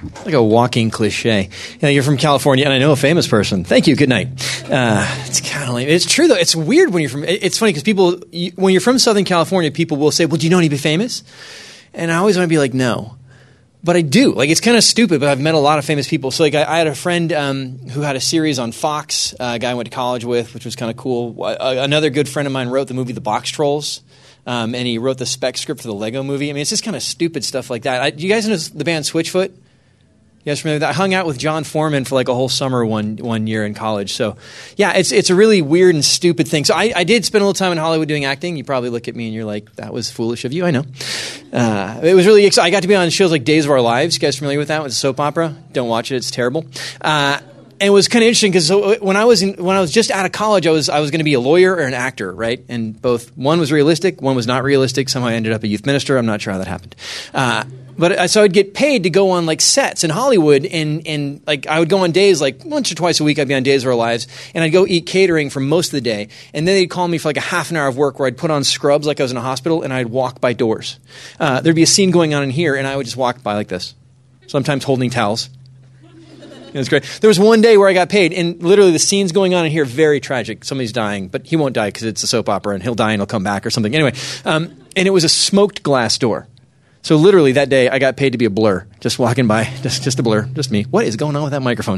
like a walking cliche. You're from California, and I know a famous person. Thank you. Good night. It's kind of lame. It's true, though. It's weird when you're from – it's funny because when you're from Southern California, people will say, well, do you know anybody famous? And I always want to be like, no. But I do. Like, it's kind of stupid, but I've met a lot of famous people. So, like, I had a friend who had a series on Fox, a guy I went to college with, which was kind of cool. Another good friend of mine wrote the movie The Box Trolls. And he wrote the spec script for the Lego movie. I mean, it's just kind of stupid stuff like that. Do you guys know the band Switchfoot? You guys remember that? I hung out with John Foreman for like a whole summer one year in college. So, yeah, it's a really weird and stupid thing. So I did spend a little time in Hollywood doing acting. You probably look at me and you're like, that was foolish of you. I know. It was really exciting. I got to be on shows like Days of Our Lives. You guys familiar with that? It was a soap opera. Don't watch it. It's terrible. And it was kind of interesting because when I was just out of college, I was going to be a lawyer or an actor, right? And one was realistic, one was not realistic. Somehow I ended up a youth minister. I'm not sure how that happened. So I'd get paid to go on like sets in Hollywood, and like I would go on days like once or twice a week. I'd be on Days of Our Lives, and I'd go eat catering for most of the day. And then they'd call me for like a half an hour of work where I'd put on scrubs like I was in a hospital, and I'd walk by doors. There'd be a scene going on in here, and I would just walk by like this, sometimes holding towels. It was great. There was one day where I got paid, and literally the scene's going on in here, very tragic. Somebody's dying, but he won't die because it's a soap opera, and he'll die and he'll come back or something. Anyway, and it was a smoked glass door. So literally that day, I got paid to be a blur, just walking by, just a blur, just me. What is going on with that microphone?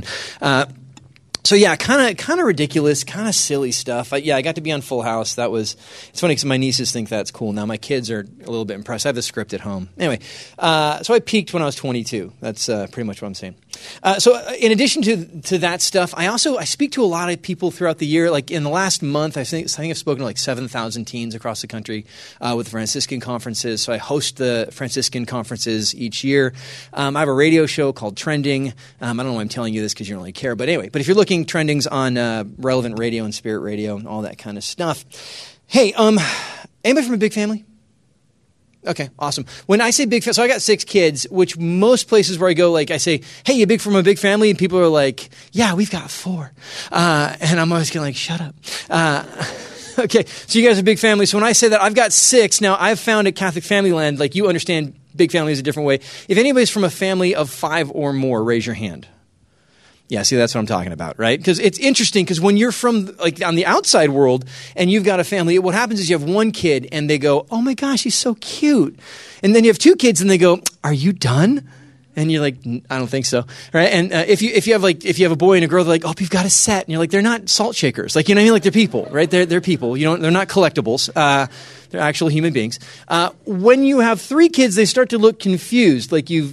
So yeah, kind of ridiculous, kind of silly stuff. I got to be on Full House. It's funny because my nieces think that's cool. Now my kids are a little bit impressed. I have the script at home. Anyway, so I peaked when I was 22. That's pretty much what I'm saying. So in addition to that stuff, I speak to a lot of people throughout the year. Like in the last month, I think I've spoken to like 7,000 teens across the country with Franciscan conferences. So I host the Franciscan conferences each year. I have a radio show called Trending. I don't know why I'm telling you this because you don't really care. But anyway, if you're looking, Trending's on Relevant Radio and Spirit Radio and all that kind of stuff. Hey, anybody from a big family? Okay, awesome. When I say big family, so I got 6 kids, which most places where I go, like I say, hey, you big from a big family? And people are like, yeah, we've got 4. And I'm always kind of like, shut up. Okay, so you guys are a big family. So when I say that, I've got 6. Now, I've found at Catholic Family Land, like you understand big family is a different way. If anybody's from a family of 5 or more, raise your hand. Yeah, see, that's what I'm talking about, right? Because it's interesting because when you're from like on the outside world and you've got a family, what happens is you have one kid and they go, oh my gosh, he's so cute. And then you have 2 kids and they go, are you done? And you're like, I don't think so, right? And if you have a boy and a girl, they're like, oh, you've got a set. And you're like, they're not salt shakers, like you know what I mean? Like they're people, right? They're people. They're not collectibles. They're actual human beings. When you have 3 kids, they start to look confused,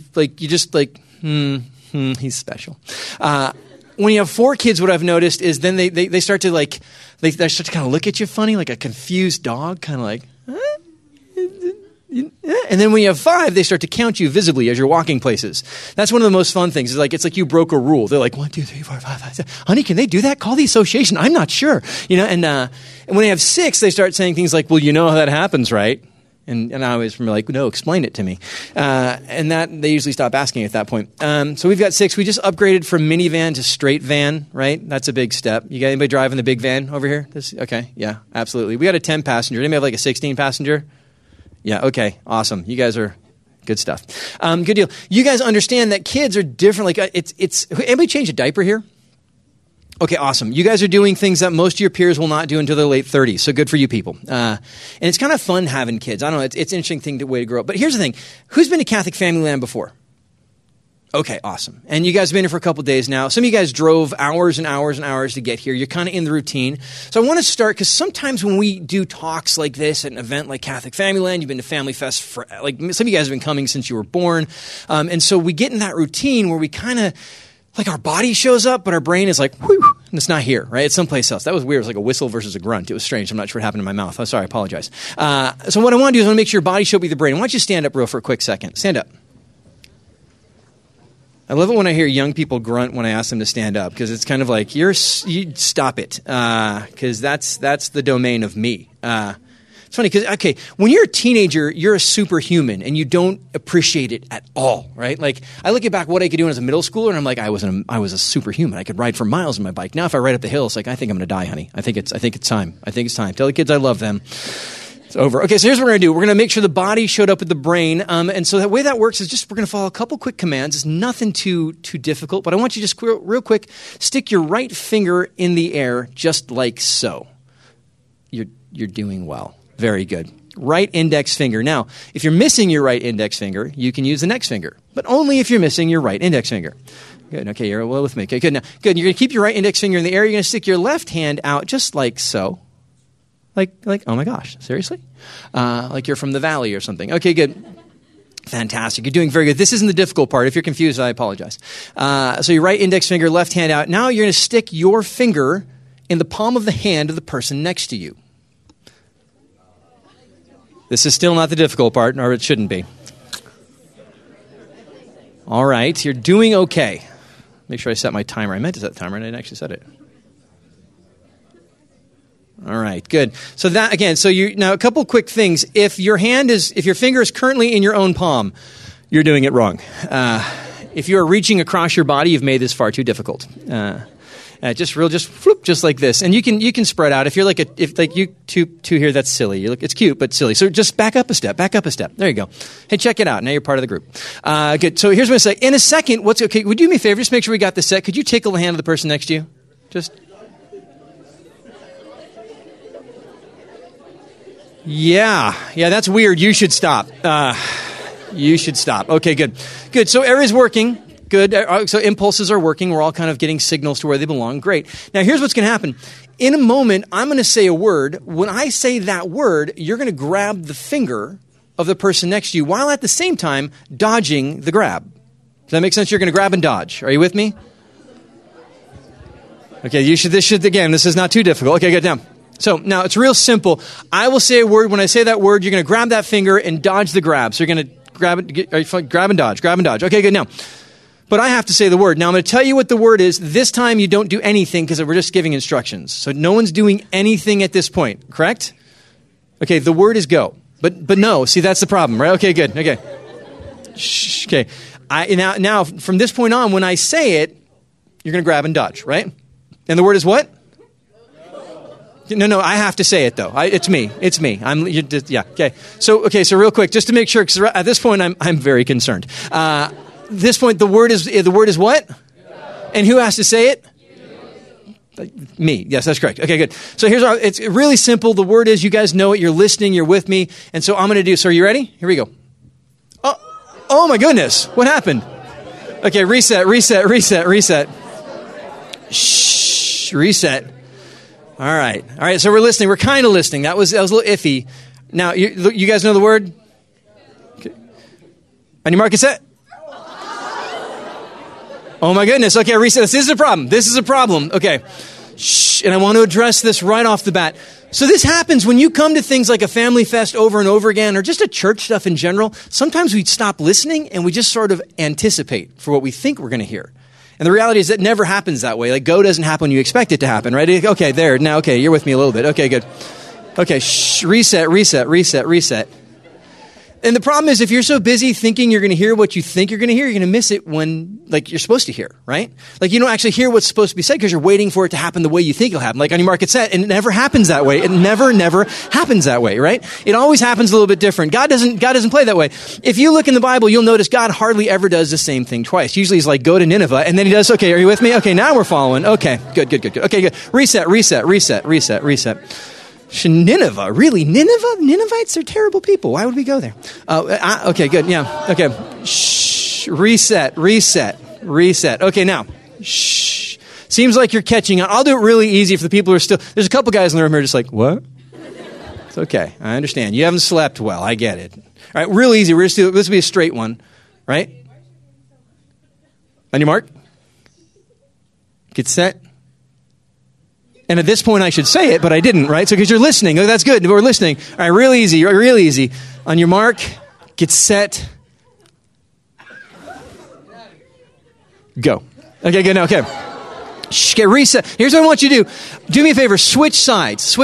he's special. When you have 4 kids, what I've noticed is then they start to like they start to kind of look at you funny, like a confused dog, kind of like. And then when you have 5, they start to count you visibly as you're walking places. That's one of the most fun things. It's like you broke a rule. They're like 1, 2, 3, 4, 5, 6. Honey, can they do that? Call the association. I'm not sure. And when they have 6, they start saying things like, well, you know how that happens, right? And I always remember like, no, explain it to me. And that they usually stop asking at that point. So we've got 6. We just upgraded from minivan to straight van, right? That's a big step. You got anybody driving the big van over here? Okay, yeah, absolutely. We got a 10 passenger. Anybody have like a 16 passenger? Yeah, okay, awesome. You guys are good stuff. Good deal. You guys understand that kids are different. Like anybody change a diaper here? Okay, awesome. You guys are doing things that most of your peers will not do until their late 30s. So good for you people. And it's kind of fun having kids. I don't know. It's an interesting way to grow up. But here's the thing. Who's been to Catholic Family Land before? Okay, awesome. And you guys have been here for a couple days now. Some of you guys drove hours and hours and hours to get here. You're kind of in the routine. So I want to start, because sometimes when we do talks like this at an event like Catholic Family Land, you've been to Family Fest for, like some of you guys have been coming since you were born. And so we get in that routine where we kind of, like our body shows up, but our brain is like, whew, and it's not here, right? It's someplace else. That was weird. It was like a whistle versus a grunt. It was strange. I'm not sure what happened in my mouth. I'm sorry. I apologize. So what I want to do is I want to make sure your body show up with your brain. Why don't you stand up for a quick second? Stand up. I love it when I hear young people grunt when I ask them to stand up, because it's kind of like, you stop it, because that's the domain of me. It's funny because, okay, when you're a teenager, you're a superhuman and you don't appreciate it at all, right? Like, I look back what I could do as a middle schooler and I'm like, I was a superhuman. I could ride for miles on my bike. Now if I ride up the hill, it's like, I think I'm going to die, honey. I think it's time. Tell the kids I love them. It's over. Okay, so here's what we're going to do. We're going to make sure the body showed up with the brain. And so the way that works is just we're going to follow a couple quick commands. It's nothing too difficult, but I want you to just real quick stick your right finger in the air just like so. You're doing well. Very good. Right index finger. Now, if you're missing your right index finger, you can use the next finger, but only if you're missing your right index finger. Good. Okay, you're well with me. Okay, good. Now, good. You're going to keep your right index finger in the air. You're going to stick your left hand out just like so. Like, oh my gosh, seriously? Like you're from the valley or something. Okay, good. Fantastic. You're doing very good. This isn't the difficult part. If you're confused, I apologize. So your right index finger, left hand out. Now you're going to stick your finger in the palm of the hand of the person next to you. This is still not the difficult part, or it shouldn't be. All right, you're doing okay. Make sure I set my timer. I meant to set the timer, and I didn't actually set it. All right, good. So that again. So now a couple quick things. If your finger is currently in your own palm, you're doing it wrong. If you are reaching across your body, you've made this far too difficult. Just floop, just like this, and you can spread out. If you're like you two here, that's silly. It's cute but silly. So just back up a step. There you go. Hey, check it out. Now you're part of the group. Good. So here's what I say. In a second, okay? Would you do me a favor? Just make sure we got this set. Could you tickle the hand of the person next to you? Just. Yeah, that's weird. You should stop. Okay, good. So everybody's working. Good. So impulses are working. We're all kind of getting signals to where they belong. Great. Now here's what's going to happen. In a moment, I'm going to say a word. When I say that word, you're going to grab the finger of the person next to you while at the same time dodging the grab. Does that make sense? You're going to grab and dodge. Are you with me? Okay, this is not too difficult. Okay, good. So now it's real simple. I will say a word. When I say that word, you're going to grab that finger and dodge the grab. So you're going to grab and dodge. Okay, good. Now, but I have to say the word. Now I'm going to tell you what the word is. This time you don't do anything because we're just giving instructions. So no one's doing anything at this point, correct? Okay, the word is go. But no, see, that's the problem, right? Okay, good. Okay. Shh, okay. Now from this point on, when I say it, you're going to grab and dodge, right? And the word is what? No, I have to say it though. It's me. Okay. So real quick, just to make sure, because at this point I'm very concerned. This point, the word is what? And who has to say it? Me. Yes, that's correct. Okay, good. So it's really simple. The word is, you guys know it. You're listening. You're with me. And so I'm going to do. So are you ready? Here we go. Oh my goodness! What happened? Okay, reset. Shh. Reset. All right. So we're listening. We're kind of listening. That was a little iffy. Now you guys know the word. Okay. On your mark, get set. Oh my goodness. Okay, reset. This is a problem. Okay. Shh. And I want to address this right off the bat. So this happens when you come to things like a family fest over and over again, or just a church stuff in general. Sometimes we stop listening and we just sort of anticipate for what we think we're going to hear. And the reality is that never happens that way. Like go doesn't happen when you expect it to happen, right? Okay, there. Now, okay, you're with me a little bit. Okay, good. Okay, shh. Reset. And the problem is, if you're so busy thinking you're going to hear what you think you're going to hear, you're going to miss it when, you're supposed to hear, right? You don't actually hear what's supposed to be said because you're waiting for it to happen the way you think it'll happen. Like on your mark, get set, and it never happens that way. It never happens that way, right? It always happens a little bit different. God doesn't play that way. If you look in the Bible, you'll notice God hardly ever does the same thing twice. Usually he's like, go to Nineveh, and then he does, okay, are you with me? Okay, now we're following. Okay, good. Okay, good. Reset. Nineveh? Really? Nineveh? Ninevites are terrible people. Why would we go there? Okay, good. Yeah. Okay. Shh. Reset. Okay, now. Shh. Seems like you're catching on. I'll do it really easy for the people who are still... There's a couple guys in the room who are just like, what? It's okay. I understand. You haven't slept well. I get it. All right, real easy. This will be a straight one. Right? On your mark. Get set. And at this point, I should say it, but I didn't, right? So because you're listening. Oh, that's good. We're listening. All right, real easy. On your mark, get set. Go. Okay, good. Now, okay. Shh, get reset. Here's what I want you to do. Do me a favor. Switch sides.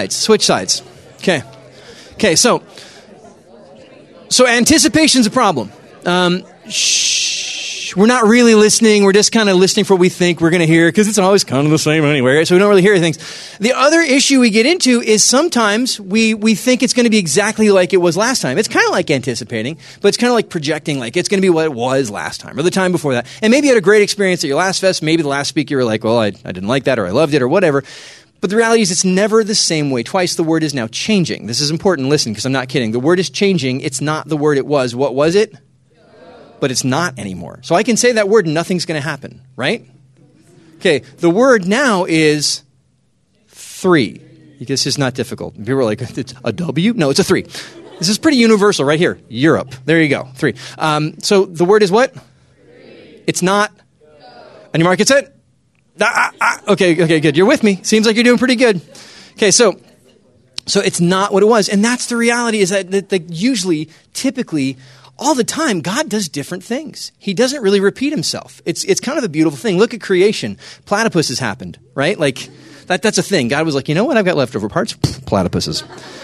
Okay, so anticipation's a problem. Shh. we're not really listening. We're just kind of listening for what we think we're going to hear because it's always kind of the same anyway, right? So we don't really hear things. The other issue we get into is sometimes we think it's going to be exactly like it was last time. It's kind of like anticipating, but it's kind of like projecting like it's going to be what it was last time or the time before that. And maybe you had a great experience at your last fest. Maybe the last speaker you were like, well, I didn't like that or I loved it or whatever. But the reality is it's never the same way twice. The word is now changing. This is important. Listen, because I'm not kidding. The word is changing. It's not the word it was. What was it? But it's not anymore. So I can say that word and nothing's going to happen, right? Okay, the word now is 3. This is not difficult. People are like, it's a W? No, it's a 3. This is pretty universal right here. Europe. There you go. 3. So the word is what? 3. It's not? On your mark, it's it? Okay, good. You're with me. Seems like you're doing pretty good. Okay, so it's not what it was. And that's the reality is that usually, typically, all the time, God does different things. He doesn't really repeat himself. It's kind of a beautiful thing. Look at creation. Platypuses happened, right? Like, that's a thing. God was like, you know what? I've got leftover parts. Platypuses.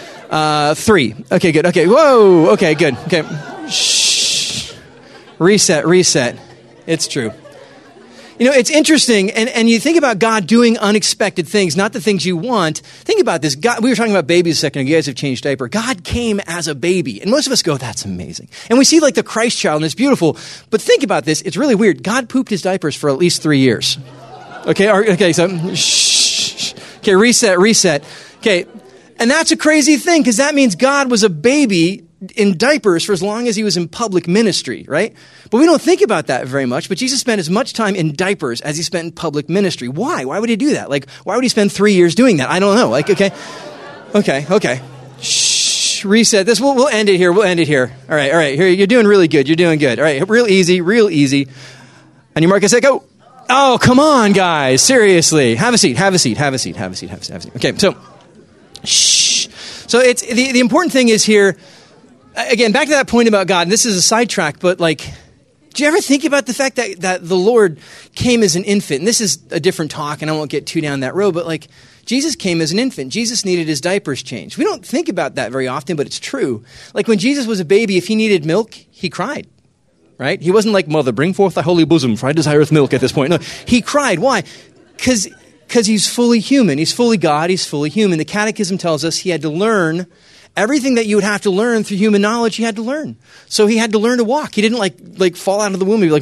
3. Okay, good. Okay, whoa. Okay, good. Okay. Shh. Reset. It's true. You know, it's interesting, and you think about God doing unexpected things, not the things you want. Think about this. God, we were talking about babies a second ago. You guys have changed diaper. God came as a baby, and most of us go, that's amazing. And we see like the Christ child, and it's beautiful. But think about this. It's really weird. God pooped his diapers for at least 3 years. Okay, so shh. Okay, reset. Okay, and that's a crazy thing, because that means God was a baby in diapers for as long as he was in public ministry, right? But we don't think about that very much. But Jesus spent as much time in diapers as he spent in public ministry. Why? Why would he do that? Like, why would he spend 3 years doing that? I don't know. Like, okay. Shh. Reset this. We'll end it here. All right. Here, you're doing really good. All right, real easy. On your mark, I say go. Oh, come on, guys. Seriously. Have a seat. Okay, so shh. So it's the important thing is here. Again, back to that point about God, and this is a sidetrack, but like, do you ever think about the fact that the Lord came as an infant? And this is a different talk, and I won't get too down that road, but like, Jesus came as an infant. Jesus needed his diapers changed. We don't think about that very often, but it's true. Like when Jesus was a baby, if he needed milk, he cried, right? He wasn't like, mother, bring forth thy holy bosom, for I desireth milk at this point. No, he cried. Why? Because he's fully human. He's fully God. He's fully human. The Catechism tells us he had to learn everything that you would have to learn through human knowledge, he had to learn. So he had to learn to walk. He didn't like fall out of the womb and be like,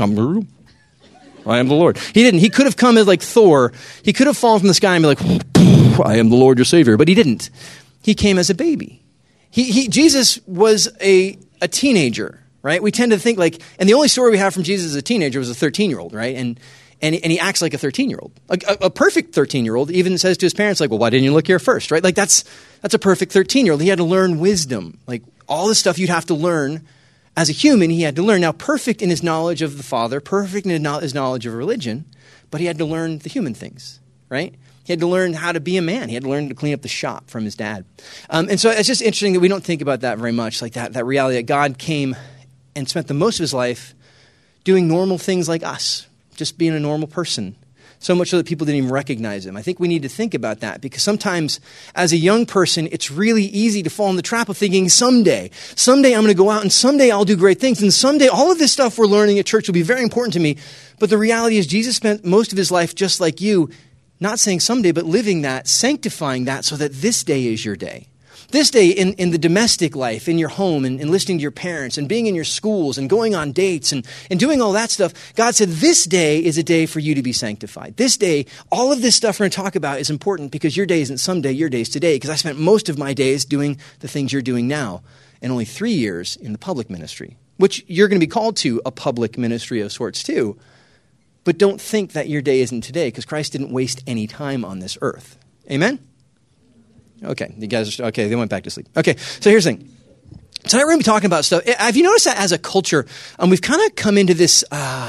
I am the Lord. He didn't. He could have come as like Thor. He could have fallen from the sky and be like, I am the Lord your Savior. But he didn't. He came as a baby. Jesus was a teenager, right? We tend to think like, and the only story we have from Jesus as a teenager was a 13-year-old, right? And he acts like a 13-year-old. A perfect 13-year-old even says to his parents, like, well, why didn't you look here first, right? Like, that's a perfect 13-year-old. He had to learn wisdom. Like, all the stuff you'd have to learn as a human, he had to learn. Now, perfect in his knowledge of the Father, perfect in his knowledge of religion, but he had to learn the human things, right? He had to learn how to be a man. He had to learn to clean up the shop from his dad. And so it's just interesting that we don't think about that very much, like that reality that God came and spent the most of his life doing normal things like us, just being a normal person, so much so that people didn't even recognize him. I think we need to think about that because sometimes as a young person, it's really easy to fall in the trap of thinking someday I'm going to go out and someday I'll do great things. And someday all of this stuff we're learning at church will be very important to me. But the reality is Jesus spent most of his life just like you, not saying someday, but living that, sanctifying that so that this day is your day. This day in the domestic life, in your home, and listening to your parents, and being in your schools, and going on dates, and doing all that stuff, God said this day is a day for you to be sanctified. This day, all of this stuff we're going to talk about is important because your day isn't someday, your day is today. Because I spent most of my days doing the things you're doing now, and only 3 years in the public ministry, which you're going to be called to a public ministry of sorts too. But don't think that your day isn't today because Christ didn't waste any time on this earth. Amen? Okay, you guys are, okay, they went back to sleep. Okay, so here's the thing. Tonight we're going to be talking about stuff. Have you noticed that as a culture, we've kind of come into this,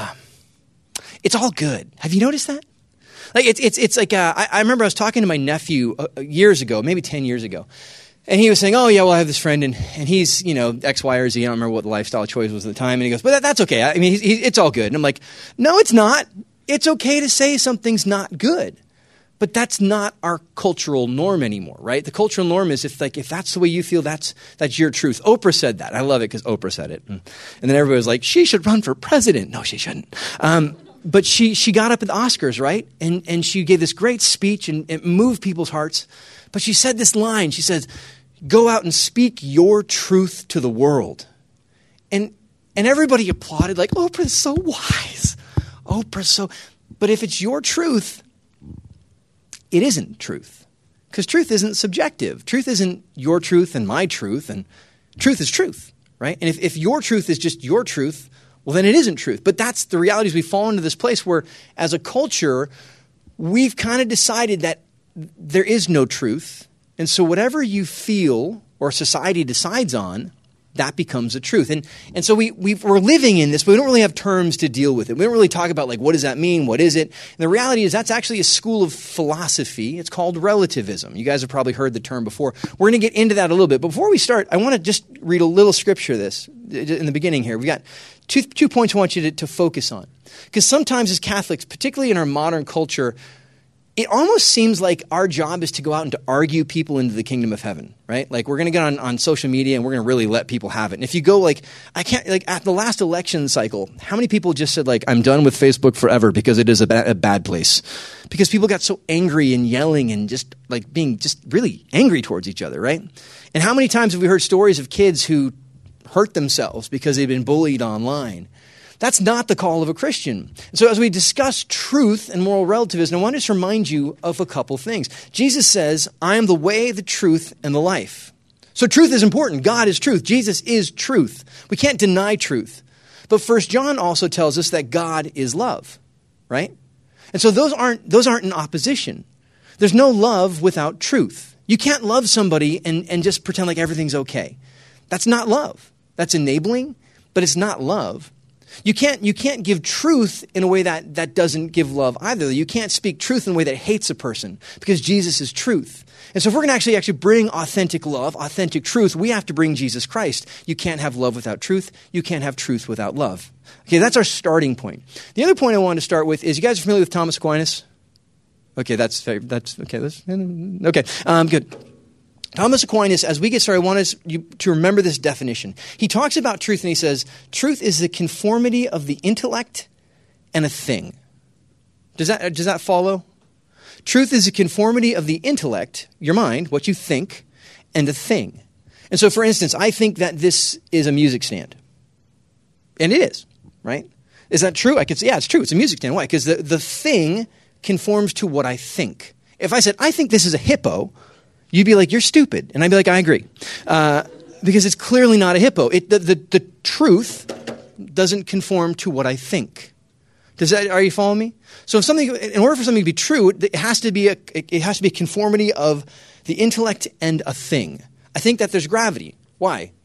it's all good. Have you noticed that? Like, it's like, I remember I was talking to my nephew years ago, maybe 10 years ago, and he was saying, oh yeah, well I have this friend, and he's, X, Y, or Z, I don't remember what the lifestyle choice was at the time, and he goes, but that's okay. I mean, it's all good. And I'm like, no, it's not. It's okay to say something's not good. But that's not our cultural norm anymore, right? The cultural norm is if that's the way you feel, that's your truth. Oprah said that. I love it because Oprah said it. And then everybody was like, she should run for president. No, she shouldn't. But she got up at the Oscars, right? And she gave this great speech and it moved people's hearts. But she said this line. She says, go out and speak your truth to the world. And everybody applauded like, Oprah's so wise. Oprah's so... But if it's your truth, it isn't truth. Because truth isn't subjective. Truth isn't your truth and my truth. And truth is truth, right? And if your truth is just your truth, well, then it isn't truth. But that's the reality is we fall into this place where, as a culture, we've kind of decided that there is no truth. And so whatever you feel or society decides on, that becomes a truth. And so we're living in this, but we don't really have terms to deal with it. We don't really talk about, like, what does that mean? What is it? And the reality is that's actually a school of philosophy. It's called relativism. You guys have probably heard the term before. We're going to get into that a little bit. But before we start, I want to just read a little scripture in the beginning here. We got two points I want you to focus on. Because sometimes as Catholics, particularly in our modern culture, it almost seems like our job is to go out and to argue people into the kingdom of heaven, right? Like we're going to get on social media and we're going to really let people have it. And if you go at the last election cycle, how many people just said I'm done with Facebook forever because it is a bad place? Because people got so angry and yelling and just being just really angry towards each other, right? And how many times have we heard stories of kids who hurt themselves because they've been bullied online? That's not the call of a Christian. So as we discuss truth and moral relativism, I want to just remind you of a couple things. Jesus says, I am the way, the truth, and the life. So truth is important. God is truth. Jesus is truth. We can't deny truth. But 1 John also tells us that God is love, right? And so those aren't in opposition. There's no love without truth. You can't love somebody and just pretend like everything's okay. That's not love. That's enabling, but it's not love. You can't give truth in a way that doesn't give love either. You can't speak truth in a way that hates a person because Jesus is truth. And so if we're going to actually bring authentic love, authentic truth, we have to bring Jesus Christ. You can't have love without truth. You can't have truth without love. Okay, that's our starting point. The other point I wanted to start with is, you guys are familiar with Thomas Aquinas? Okay, that's okay. Okay, good. Thomas Aquinas, as we get started, I want you to remember this definition. He talks about truth and he says, truth is the conformity of the intellect and a thing. Does that follow? Truth is the conformity of the intellect, your mind, what you think, and a thing. And so, for instance, I think that this is a music stand. And it is, right? Is that true? I could say, yeah, it's true. It's a music stand. Why? Because the thing conforms to what I think. If I said, I think this is a hippo, you'd be like, you're stupid. And I'd be like, I agree. Because it's clearly not a hippo. The truth doesn't conform to what I think. Are you following me? So in order for something to be true, it has to be a conformity of the intellect and a thing. I think that there's gravity. Why?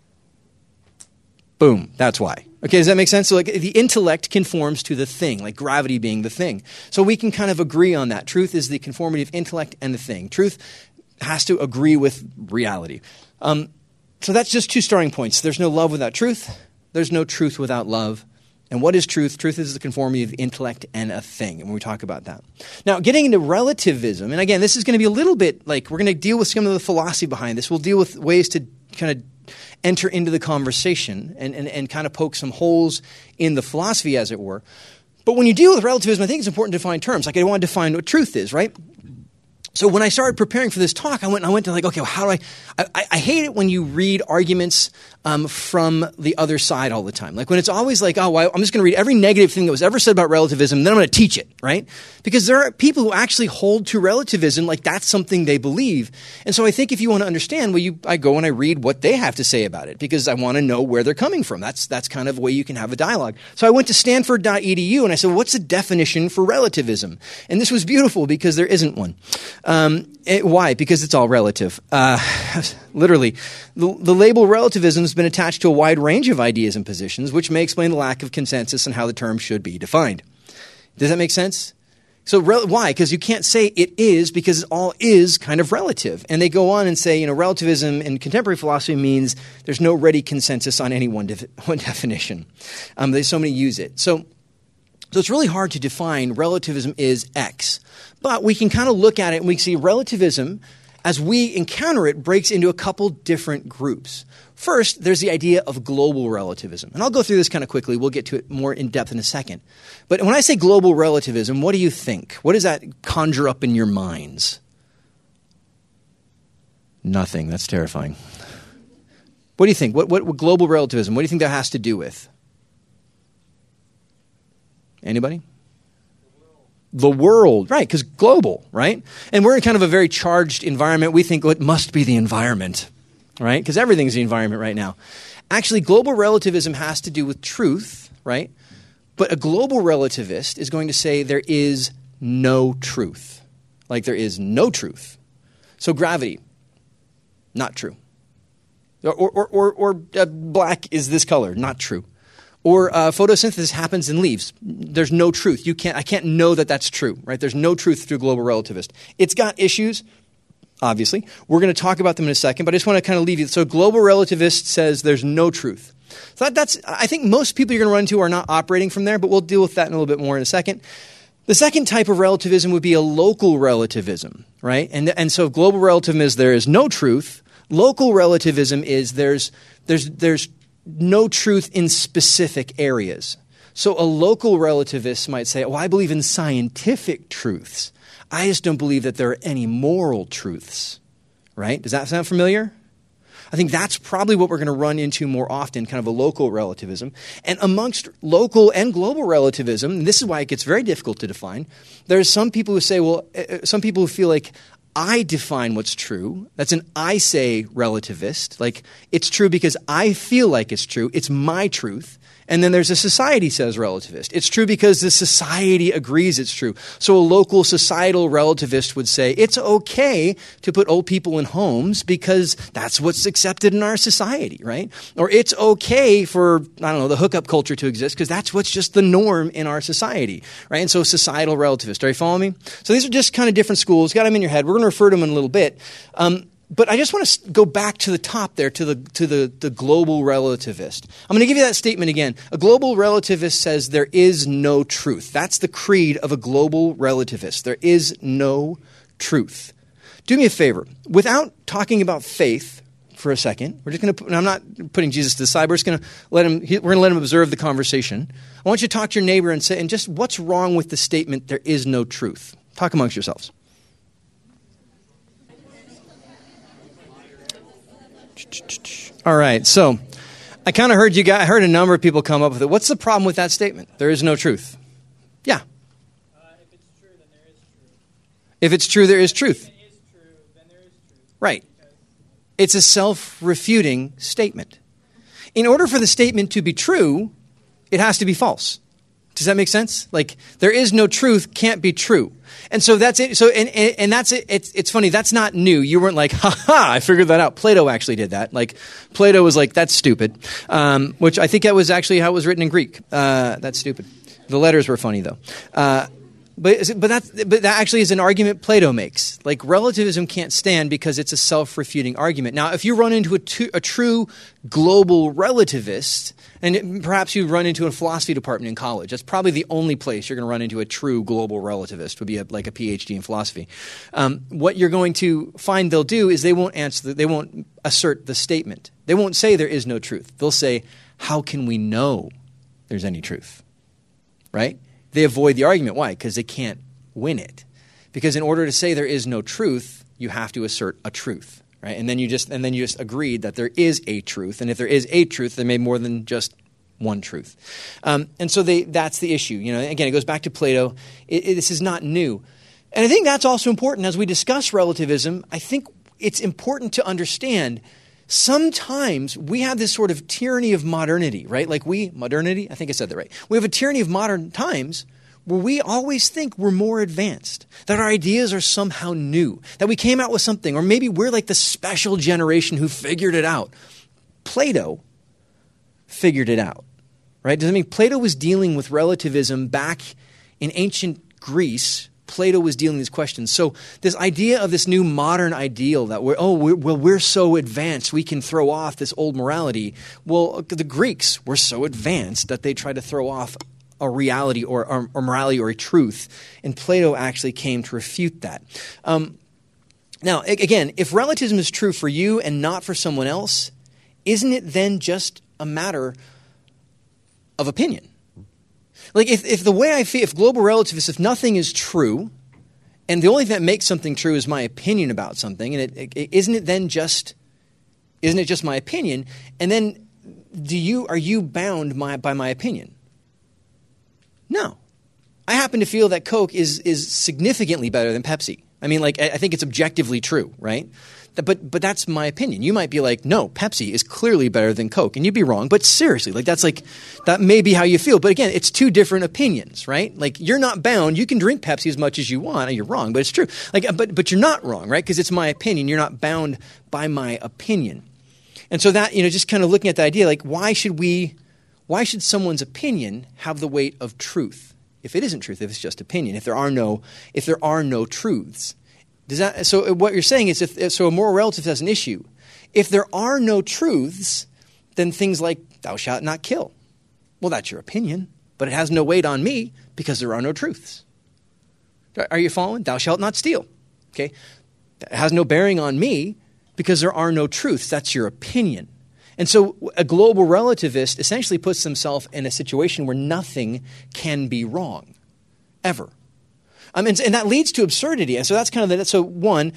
Boom. That's why. Okay, does that make sense? So the intellect conforms to the thing, like gravity being the thing. So we can kind of agree on that. Truth is the conformity of intellect and the thing. Truth has to agree with reality. So that's just two starting points. There's no love without truth. There's no truth without love. And what is truth? Truth is the conformity of intellect and a thing. And when we talk about that. Now, getting into relativism, and again, this is going to be a little bit we're going to deal with some of the philosophy behind this. We'll deal with ways to kind of enter into the conversation and kind of poke some holes in the philosophy, as it were. But when you deal with relativism, I think it's important to define terms. I want to define what truth is, right? So when I started preparing for this talk, I went to okay, well, how do I hate it when you read arguments from the other side all the time. Like when it's always I'm just going to read every negative thing that was ever said about relativism, then I'm going to teach it, right? Because there are people who actually hold to relativism like that's something they believe. And so I think if you want to understand, I go and I read what they have to say about it because I want to know where they're coming from. That's kind of a way you can have a dialogue. So I went to Stanford.edu and I said, what's the definition for relativism? And this was beautiful because there isn't one. Why? Because it's all relative. Literally, the label relativism has been attached to a wide range of ideas and positions, which may explain the lack of consensus on how the term should be defined. Does that make sense? So why? Because you can't say it is because it all is kind of relative. And they go on and say, relativism in contemporary philosophy means there's no ready consensus on any one definition. So many use it. So So it's really hard to define relativism is X. But we can kind of look at it and we see relativism, as we encounter it, breaks into a couple different groups. First, there's the idea of global relativism. And I'll go through this kind of quickly. We'll get to it more in depth in a second. But when I say global relativism, what do you think? What does that conjure up in your minds? Nothing. That's terrifying. What do you think? What global relativism, what do you think that has to do with? Anybody? The world, right, because global, right? And we're in kind of a very charged environment. We think, well, it must be the environment, right? Because everything's the environment right now. Actually, global relativism has to do with truth, right? But a global relativist is going to say there is no truth. Like there is no truth. So gravity, not true. Or black is this color, not true. Or photosynthesis happens in leaves. There's no truth. I can't know that that's true, right? There's no truth through global relativist. It's got issues, obviously. We're going to talk about them in a second, but I just want to kind of leave you. So global relativist says there's no truth. So I think most people you're going to run into are not operating from there, but we'll deal with that in a little bit more in a second. The second type of relativism would be a local relativism, right? And so global relativism is there is no truth. Local relativism is there's no truth in specific areas. So a local relativist might say, I believe in scientific truths. I just don't believe that there are any moral truths, right? Does that sound familiar? I think that's probably what we're going to run into more often, kind of a local relativism. And amongst local and global relativism, and this is why it gets very difficult to define, there's some people who say, some people who feel like I define what's true. That's an I say relativist. Like, it's true because I feel like it's true. It's my truth. And then there's a society says relativist. It's true because the society agrees it's true. So a local societal relativist would say it's okay to put old people in homes because that's what's accepted in our society, right? Or it's okay for, the hookup culture to exist because that's what's just the norm in our society, right? And so societal relativist. Are you following me? So these are just kind of different schools. Got them in your head. We're going to refer to them in a little bit. But I just want to go back to the top there, to the global relativist. I'm going to give you that statement again. A global relativist says there is no truth. That's the creed of a global relativist. There is no truth. Do me a favor. Without talking about faith for a second, we're just going to. I'm not putting Jesus to the side. We're just going to let him observe the conversation. I want you to talk to your neighbor and say, and just what's wrong with the statement? There is no truth. Talk amongst yourselves. All right, so I kind of heard I heard a number of people come up with it. What's the problem with that statement? There is no truth. Yeah. If it's true, then there is truth. If it's true, there is truth. If it is true, then there is truth. Right. It's a self-refuting statement. In order for the statement to be true, it has to be false. Does that make sense? Like, there is no truth can't be true. And so that's it. So, and that's it. It's funny. That's not new. You weren't like, I figured that out. Plato actually did that. Like, Plato was like, that's stupid. Which I think that was actually how it was written in Greek. That's stupid. The letters were funny though. But that actually is an argument Plato makes. Like, relativism can't stand because it's a self-refuting argument. Now, if you run into a true global relativist, and perhaps you run into a philosophy department in college, that's probably the only place you're going to run into a true global relativist, would be like a PhD in philosophy. What you're going to find they'll do is they won't assert the statement. They won't say there is no truth. They'll say, how can we know there's any truth? Right? They avoid the argument. Why? Because they can't win it. Because in order to say there is no truth, you have to assert a truth, right? And then you just agreed that there is a truth, and if there is a truth, there may be more than just one truth. And so that's the issue. Again, it goes back to Plato. This is not new, and I think that's also important as we discuss relativism. I think it's important to understand. Sometimes we have this sort of tyranny of modernity, right? Modernity? I think I said that right. We have a tyranny of modern times where we always think we're more advanced, that our ideas are somehow new, that we came out with something, or maybe we're like the special generation who figured it out. Plato figured it out, right? Does that mean Plato was dealing with relativism back in ancient Greece? Plato was dealing with these questions. So this idea of this new modern ideal that we're so advanced we can throw off this old morality. Well, the Greeks were so advanced that they tried to throw off a reality or morality or a truth. And Plato actually came to refute that. Now, again, if relativism is true for you and not for someone else, isn't it then just a matter of opinion? Like if the way I feel, if global relativism, if nothing is true, and the only thing that makes something true is my opinion about something, and isn't it just my opinion? And then are you bound by my opinion? No. I happen to feel that Coke is significantly better than Pepsi. I mean, like, I think it's objectively true, right? But that's my opinion. You might be like, no, Pepsi is clearly better than Coke, and you'd be wrong. But seriously, like that may be how you feel. But again, it's two different opinions, right? Like, you're not bound. You can drink Pepsi as much as you want. You're wrong, but it's true. Like, but you're not wrong, right? Because it's my opinion. You're not bound by my opinion. And so that, just kind of looking at the idea, like, why should someone's opinion have the weight of truth? If it isn't truth, if it's just opinion, if there are no truths. So what you're saying is so a moral relative has an issue. If there are no truths, then things like thou shalt not kill. Well, that's your opinion, but it has no weight on me because there are no truths. Are you following? Thou shalt not steal. Okay? It has no bearing on me because there are no truths. That's your opinion. And so a global relativist essentially puts himself in a situation where nothing can be wrong, ever. And that leads to absurdity. And so that's kind of so one,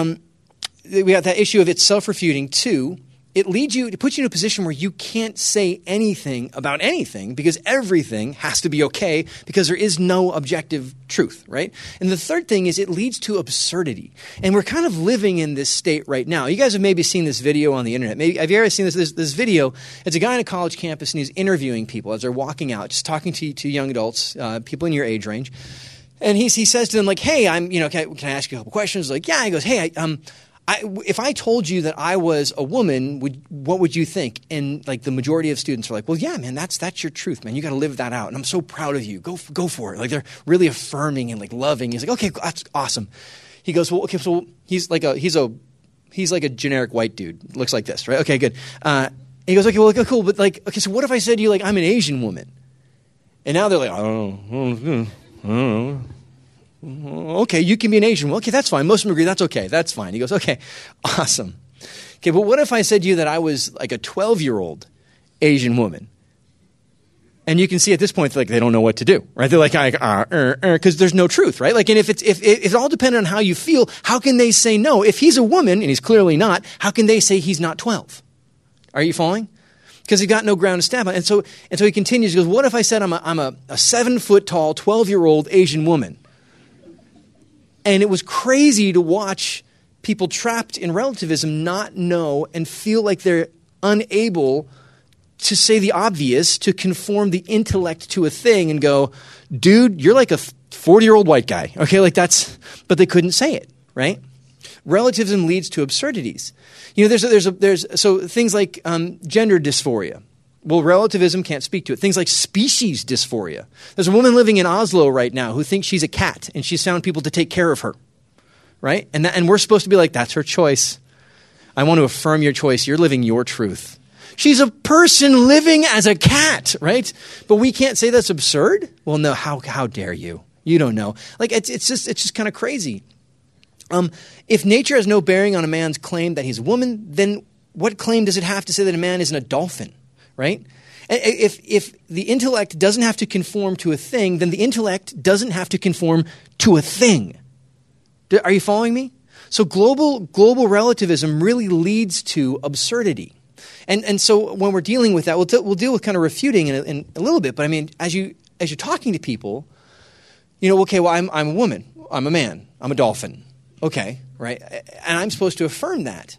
we have that issue of it's self-refuting. Two, it puts you in a position where you can't say anything about anything because everything has to be okay because there is no objective truth, right? And the third thing is it leads to absurdity. And we're kind of living in this state right now. You guys have maybe seen this video on the internet. Maybe have you ever seen this video? It's a guy on a college campus and he's interviewing people as they're walking out, just talking to young adults, people in your age range. And he says to them, like, hey, can I ask you a couple questions? Like, yeah. He goes, hey, if I told you that I was a woman, what would you think? And like the majority of students are like, well, yeah, man, that's your truth, man. You got to live that out. And I'm so proud of you. Go for it. Like they're really affirming and like loving. He's like, okay, that's awesome. He goes, well, okay, so he's like a generic white dude. Looks like this, right? Okay, good. And he goes, okay, well, cool. But like, okay, so what if I said to you, like, I'm an Asian woman? And now they're like, I don't know. Okay, you can be an Asian. Well, okay, that's fine. Most of them agree that's okay. That's fine. He goes, okay, awesome. Okay, but what if I said to you that I was like a 12-year-old Asian woman? And you can see at this point, like, they don't know what to do, right? They're like, because there's no truth, right? Like, and if it's all dependent on how you feel, how can they say no? If he's a woman, and he's clearly not, how can they say he's not 12? Are you following? Because he got no ground to stand on. And so he continues, he goes, what if I said I'm a 7-foot-tall, 12-year-old Asian woman? And it was crazy to watch people trapped in relativism not know and feel like they're unable to say the obvious, to conform the intellect to a thing and go, dude, you're like a 40-year-old white guy. Okay, like but they couldn't say it, right? Relativism leads to absurdities. There's things like gender dysphoria. Well, relativism can't speak to it. Things like species dysphoria. There's a woman living in Oslo right now who thinks she's a cat, and she's found people to take care of her, right? And we're supposed to be like, that's her choice. I want to affirm your choice. You're living your truth. She's a person living as a cat, right? But we can't say that's absurd? Well, no, how dare you? You don't know. Like, it's just kind of crazy. If nature has no bearing on a man's claim that he's a woman, then what claim does it have to say that a man isn't a dolphin? Right? If the intellect doesn't have to conform to a thing, then the intellect doesn't have to conform to a thing. Are you following me? So global relativism really leads to absurdity. And so when we're dealing with that, we'll deal with kind of refuting in a little bit. But I mean, as you're talking to people, okay, well, I'm a woman. I'm a man. I'm a dolphin. Okay, right? And I'm supposed to affirm that.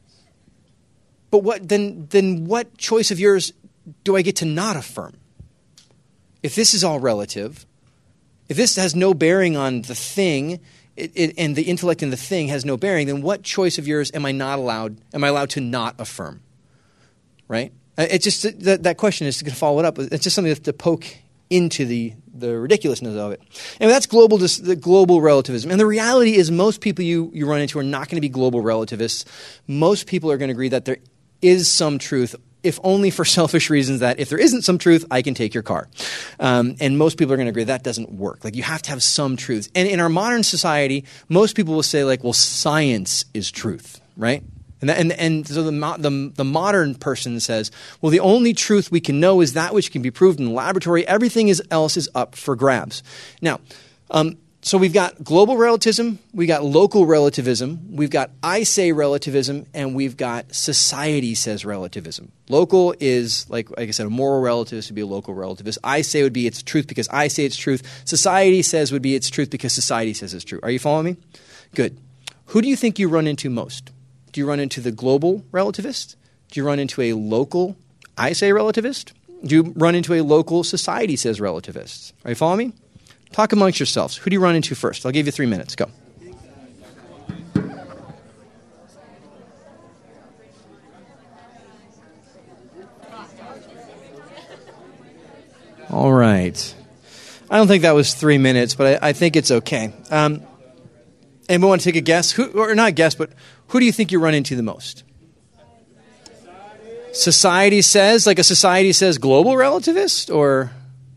But what choice of yours do I get to not affirm? If this is all relative, if this has no bearing on the thing, and the intellect in the thing has no bearing, then what choice of yours am I allowed to not affirm? Right? It's just that question is to follow it up. It's just something to poke into the ridiculousness of it. And that's the global relativism. And the reality is most people you run into are not going to be global relativists. Most people are going to agree that there is some truth if only for selfish reasons that if there isn't some truth, I can take your car. And most people are going to agree that doesn't work. Like, you have to have some truth. And in our modern society, most people will say, like, well, science is truth, right? And so the modern person says, well, the only truth we can know is that which can be proved in the laboratory. Everything else is up for grabs. Now, so we've got global relativism, we've got local relativism, we've got I say relativism, and we've got society says relativism. Local is, like I said, a moral relativist would be a local relativist. I say would be it's truth because I say it's truth. Society says would be it's truth because society says it's true. Are you following me? Good. Who do you think you run into most? Do you run into the global relativist? Do you run into a local I say relativist? Do you run into a local society says relativist? Are you following me? Talk amongst yourselves. Who do you run into first? I'll give you 3 minutes. Go. All right. I don't think that was 3 minutes, but I think it's okay. Anyone want to take a guess? Who, or not a guess, but who do you think you run into the most? Society says, like a society says global relativist or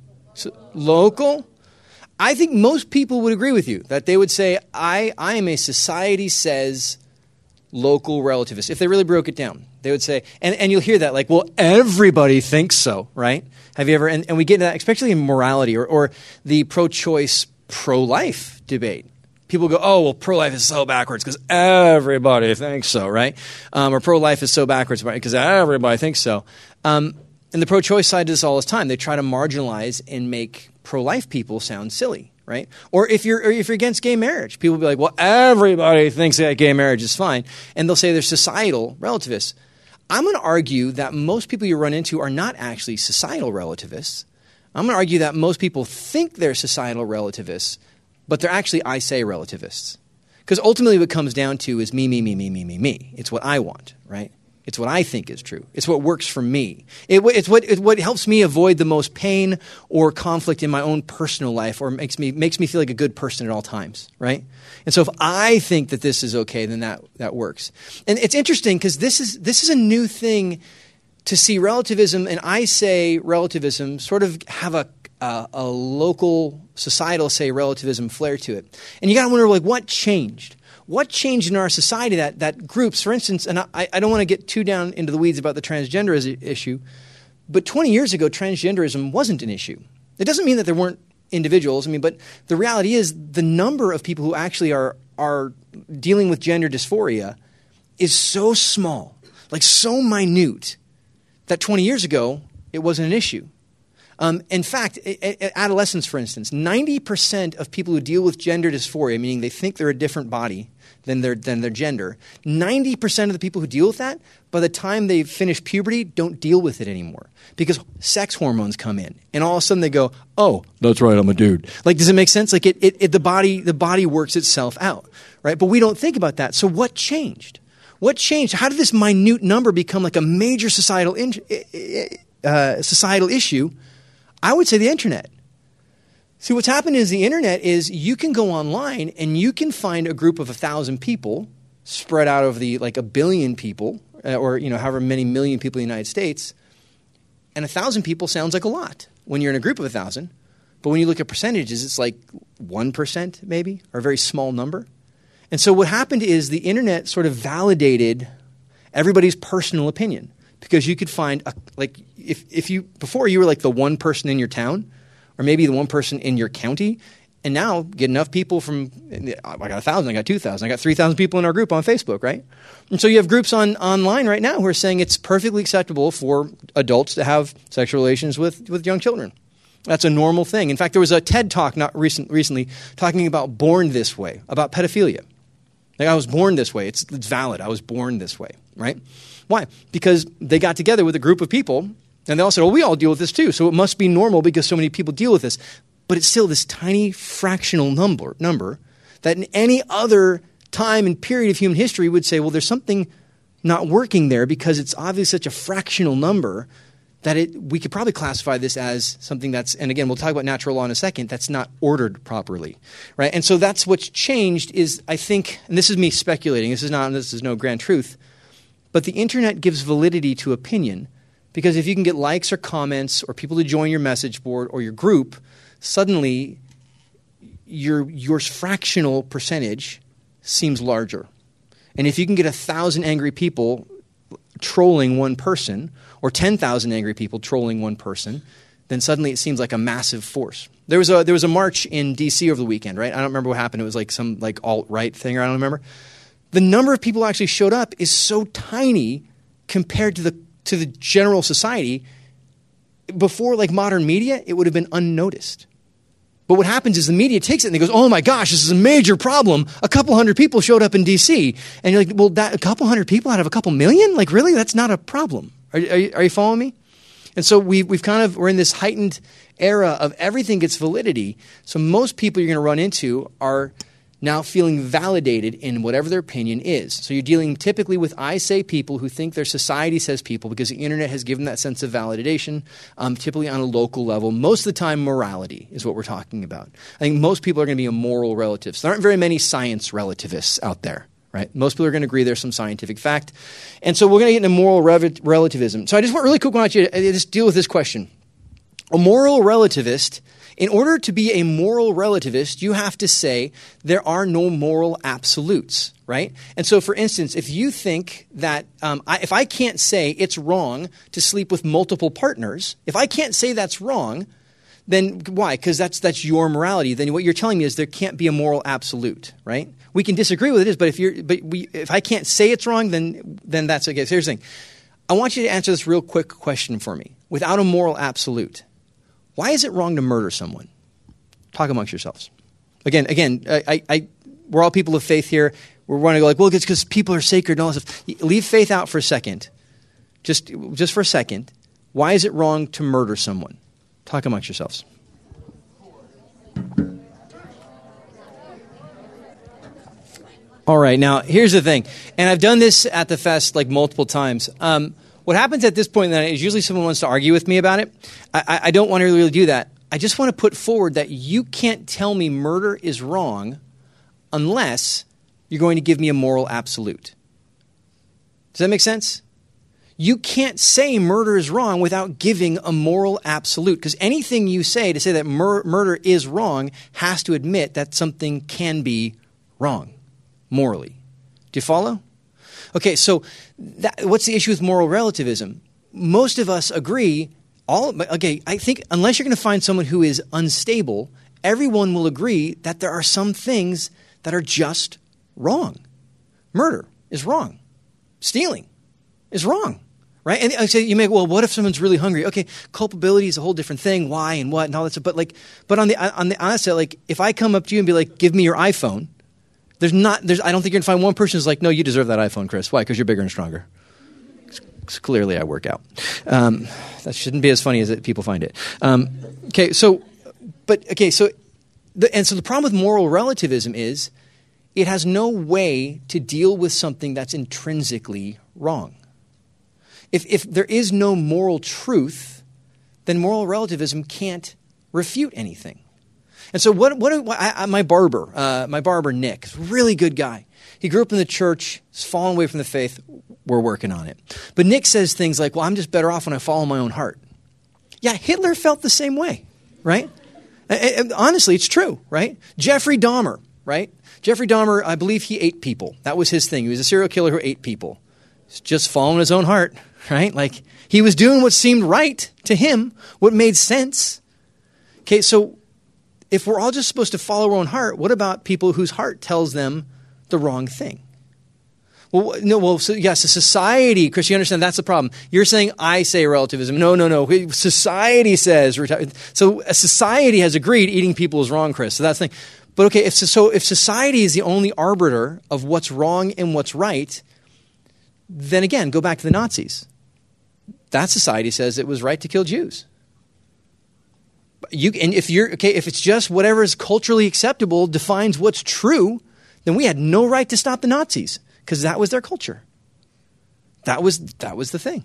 local? I think most people would agree with you that they would say, I am a society says local relativist. If they really broke it down, they would say, and you'll hear that like, well, everybody thinks so, right? Have you ever, and we get into that, especially in morality or the pro-choice, pro-life debate. People go, oh, well, pro-life is so backwards because everybody thinks so, right? Or pro-life is so backwards because everybody thinks so. And the pro-choice side does this all this time. They try to marginalize and make pro-life people sound silly, right? Or if you're against gay marriage, people will be like, well, everybody thinks that gay marriage is fine. And they'll say they're societal relativists. I'm going to argue that most people you run into are not actually societal relativists. I'm going to argue that most people think they're societal relativists, but they're actually I say relativists. Because ultimately what it comes down to is me, me, me, me, me, me, me. It's what I want, right? It's what I think is true. It's what works for me. It's what helps me avoid the most pain or conflict in my own personal life or makes me feel like a good person at all times, right? And so if I think that this is okay, then that works. And it's interesting because this is a new thing to see relativism and I say relativism sort of have a local societal say relativism flair to it. And you got to wonder like what changed? What changed in our society that groups, for instance, and I don't want to get too down into the weeds about the transgender issue, but 20 years ago, transgenderism wasn't an issue. It doesn't mean that there weren't individuals. I mean, but the reality is the number of people who actually are dealing with gender dysphoria is so small, like so minute, that 20 years ago, it wasn't an issue. In fact, adolescents, for instance, 90% of people who deal with gender dysphoria, meaning they think they're a different body than their gender, 90% of the people who deal with that, by the time they finish puberty, don't deal with it anymore because sex hormones come in, and all of a sudden they go, "Oh, that's right, I'm a dude." Like, does it make sense? Like, the body works itself out, right? But we don't think about that. So, what changed? What changed? How did this minute number become like a major societal issue? I would say the internet. See, what's happened is the internet is you can go online and you can find a group of 1,000 people spread out over like 1 billion people or however many million people in the United States, and 1,000 people sounds like a lot when you're in a group of 1,000. But when you look at percentages, it's like 1% maybe, or a very small number. And so what happened is the internet sort of validated everybody's personal opinion. Because you could find, before you were like the one person in your town, or maybe the one person in your county, and now get enough people from, I got 1,000, I got 2,000, I got 3,000 people in our group on Facebook, right? And so you have groups online right now who are saying it's perfectly acceptable for adults to have sexual relations with young children. That's a normal thing. In fact, there was a TED Talk recently talking about born this way, about pedophilia. Like, I was born this way. It's valid. I was born this way, right? Why? Because they got together with a group of people, and they all said, well, we all deal with this too, so it must be normal because so many people deal with this. But it's still this tiny fractional number that in any other time and period of human history would say, well, there's something not working there because it's obviously such a fractional number that we could probably classify this as something that's, and again, we'll talk about natural law in a second, that's not ordered properly, right? And so that's what's changed is, I think, and this is me speculating, this is no grand truth, but the internet gives validity to opinion Because if you can get likes or comments or people to join your message board or your group, suddenly your fractional percentage seems larger. And if you can get 1,000 angry people trolling one person or 10,000 angry people trolling one person, then suddenly it seems like a massive force. There was a march in D.C. over the weekend, right? I don't remember what happened. It was like some like alt-right thing, or I don't remember. The number of people who actually showed up is so tiny compared to the general society. Before like modern media, it would have been unnoticed. But what happens is the media takes it and they goes, oh my gosh, this is a major problem. A couple hundred people showed up in D.C. And you're like, well, that a couple hundred people out of a couple million? Like really? That's not a problem. Are you following me? And so we're in this heightened era of everything gets validity. So most people you're going to run into are now feeling validated in whatever their opinion is. So you're dealing typically with I say people who think their society says people because the internet has given that sense of validation, typically on a local level. Most of the time, morality is what we're talking about. I think most people are going to be a moral relatives. There aren't very many science relativists out there, right? Most people are going to agree there's some scientific fact. And so we're going to get into moral relativism. So I just want you to just deal with this question. A moral relativist, in order to be a moral relativist, you have to say there are no moral absolutes, right? And so, for instance, if you think that if I can't say it's wrong to sleep with multiple partners, if I can't say that's wrong, then why? Because that's your morality. Then what you're telling me is there can't be a moral absolute, right? We can disagree with it, but if I can't say it's wrong, then that's okay. So here's the thing. I want you to answer this real quick question for me. Without a moral absolute, why is it wrong to murder someone? Talk amongst yourselves. Again, we're all people of faith here. We're going to go like, well, it's because people are sacred and all this stuff. Leave faith out for a second. Just for a second. Why is it wrong to murder someone? Talk amongst yourselves. All right, now here's the thing. And I've done this at the fest like multiple times. What happens at this point then is usually someone wants to argue with me about it. I don't want to really do that. I just want to put forward that you can't tell me murder is wrong unless you're going to give me a moral absolute. Does that make sense? You can't say murder is wrong without giving a moral absolute, because anything you say to say that murder is wrong has to admit that something can be wrong morally. Do you follow? Okay, so what's the issue with moral relativism? Most of us agree. I think unless you're going to find someone who is unstable, everyone will agree that there are some things that are just wrong. Murder is wrong. Stealing is wrong, right? And I say you may go, well, what if someone's really hungry? Okay, culpability is a whole different thing. Why and what and all that stuff. But on the honest side, like if I come up to you and be like, give me your iPhone. I don't think you're going to find one person who's like, no, you deserve that iPhone, Chris. Why? Because you're bigger and stronger. Clearly, I work out. That shouldn't be as funny as people find it. So the problem with moral relativism is it has no way to deal with something that's intrinsically wrong. If there is no moral truth, then moral relativism can't refute anything. And so my barber, Nick, is a really good guy. He grew up in the church, he's fallen away from the faith. We're working on it. But Nick says things like, well, I'm just better off when I follow my own heart. Yeah, Hitler felt the same way, right? Honestly, it's true, right? Jeffrey Dahmer, right? Jeffrey Dahmer, I believe he ate people. That was his thing. He was a serial killer who ate people. He's just following his own heart, right? Like he was doing what seemed right to him, what made sense. Okay, so if we're all just supposed to follow our own heart, what about people whose heart tells them the wrong thing? Yes, a society, Chris, you understand that's the problem. You're saying I say relativism. No. Society says. So a society has agreed eating people is wrong, Chris. So that's the thing. But okay, if society is the only arbiter of what's wrong and what's right, then again, go back to the Nazis. That society says it was right to kill Jews. If it's just whatever is culturally acceptable defines what's true, then we had no right to stop the Nazis because that was their culture. That was the thing.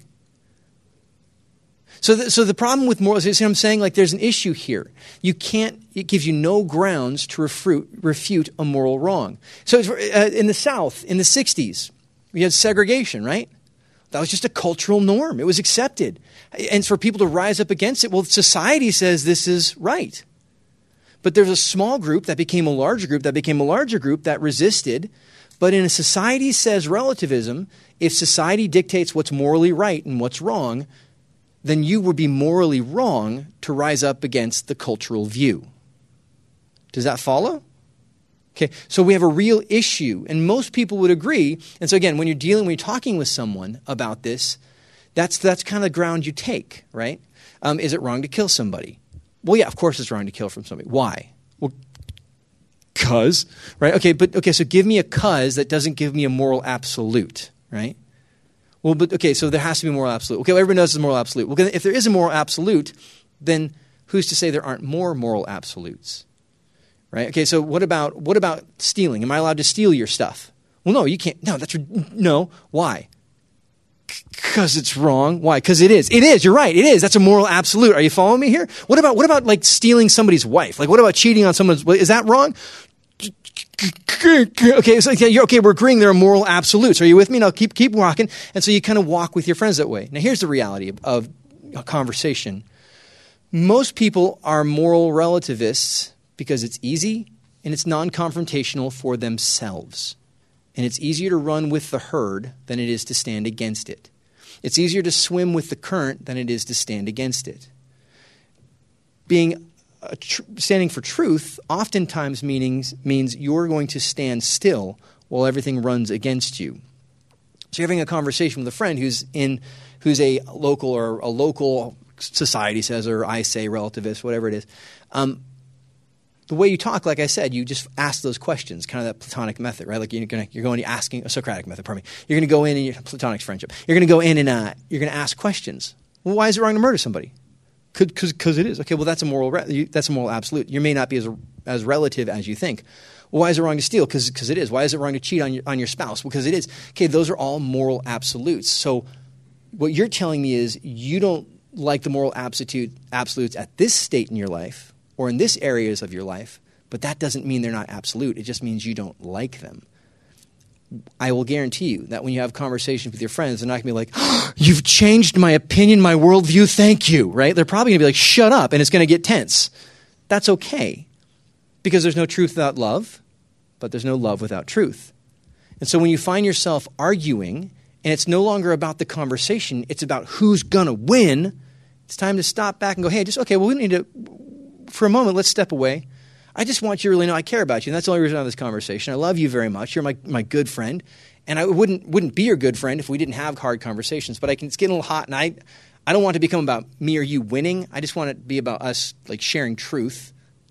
So the problem with moral, see what I'm saying? Like there's an issue here. It gives you no grounds to refute a moral wrong. So in the South, in the 60s, we had segregation, right? That was just a cultural norm. It was accepted. And for people to rise up against it, well, society says this is right. But there's a small group that became a larger group, that became a larger group that resisted. But in a society says relativism, if society dictates what's morally right and what's wrong, then you would be morally wrong to rise up against the cultural view. Does that follow? Okay, so we have a real issue, and most people would agree. And so again, when you're talking with someone about this, that's kind of the ground you take, right? Is it wrong to kill somebody? Well, yeah, of course it's wrong to kill from somebody. Why? Well, 'cause, right? Okay, so give me a 'cause that doesn't give me a moral absolute, right? Well, so there has to be a moral absolute. Okay, well, everybody knows there's a moral absolute. Well, if there is a moral absolute, then who's to say there aren't more moral absolutes? Right? Okay, so what about stealing? Am I allowed to steal your stuff? Well, no, you can't. No. Why? Because it's wrong. Why? Because it is. It is. You're right. It is. That's a moral absolute. Are you following me here? What about like stealing somebody's wife? Like what about cheating on someone's? Is that wrong? Okay, so we're agreeing there are moral absolutes. Are you with me? Now keep walking. And so you kind of walk with your friends that way. Now here's the reality of a conversation. Most people are moral relativists because it's easy and it's non-confrontational for themselves. And it's easier to run with the herd than it is to stand against it. It's easier to swim with the current than it is to stand against it. Standing for truth oftentimes means you're going to stand still while everything runs against you. So you're having a conversation with a friend who's a local society says, or I say relativist, whatever it is. The way you talk, like I said, you just ask those questions, kind of that Platonic method, right? Like you're asking a Socratic method. Pardon me. You're going to go in and Platonic friendship. You're going to go in and you're going to ask questions. Well, why is it wrong to murder somebody? Because it is. Okay, well that's a moral absolute. You may not be as relative as you think. Well, why is it wrong to steal? Because it is. Why is it wrong to cheat on your spouse? Because it is. Okay, those are all moral absolutes. So what you're telling me is you don't like the moral absolutes at this state in your life or in this areas of your life, but that doesn't mean they're not absolute. It just means you don't like them. I will guarantee you that when you have conversations with your friends, they're not going to be like, oh, you've changed my opinion, my worldview, thank you, right? They're probably going to be like, shut up, and it's going to get tense. That's okay, because there's no truth without love, but there's no love without truth. And so when you find yourself arguing, and it's no longer about the conversation, it's about who's going to win, it's time to stop back and go, hey, we need to, for a moment, let's step away. I just want you to really know I care about you, and that's the only reason I have this conversation. I love you very much. You're my good friend, and I wouldn't be your good friend if we didn't have hard conversations. But it's getting a little hot, and I don't want it to become about me or you winning. I just want it to be about us like sharing truth.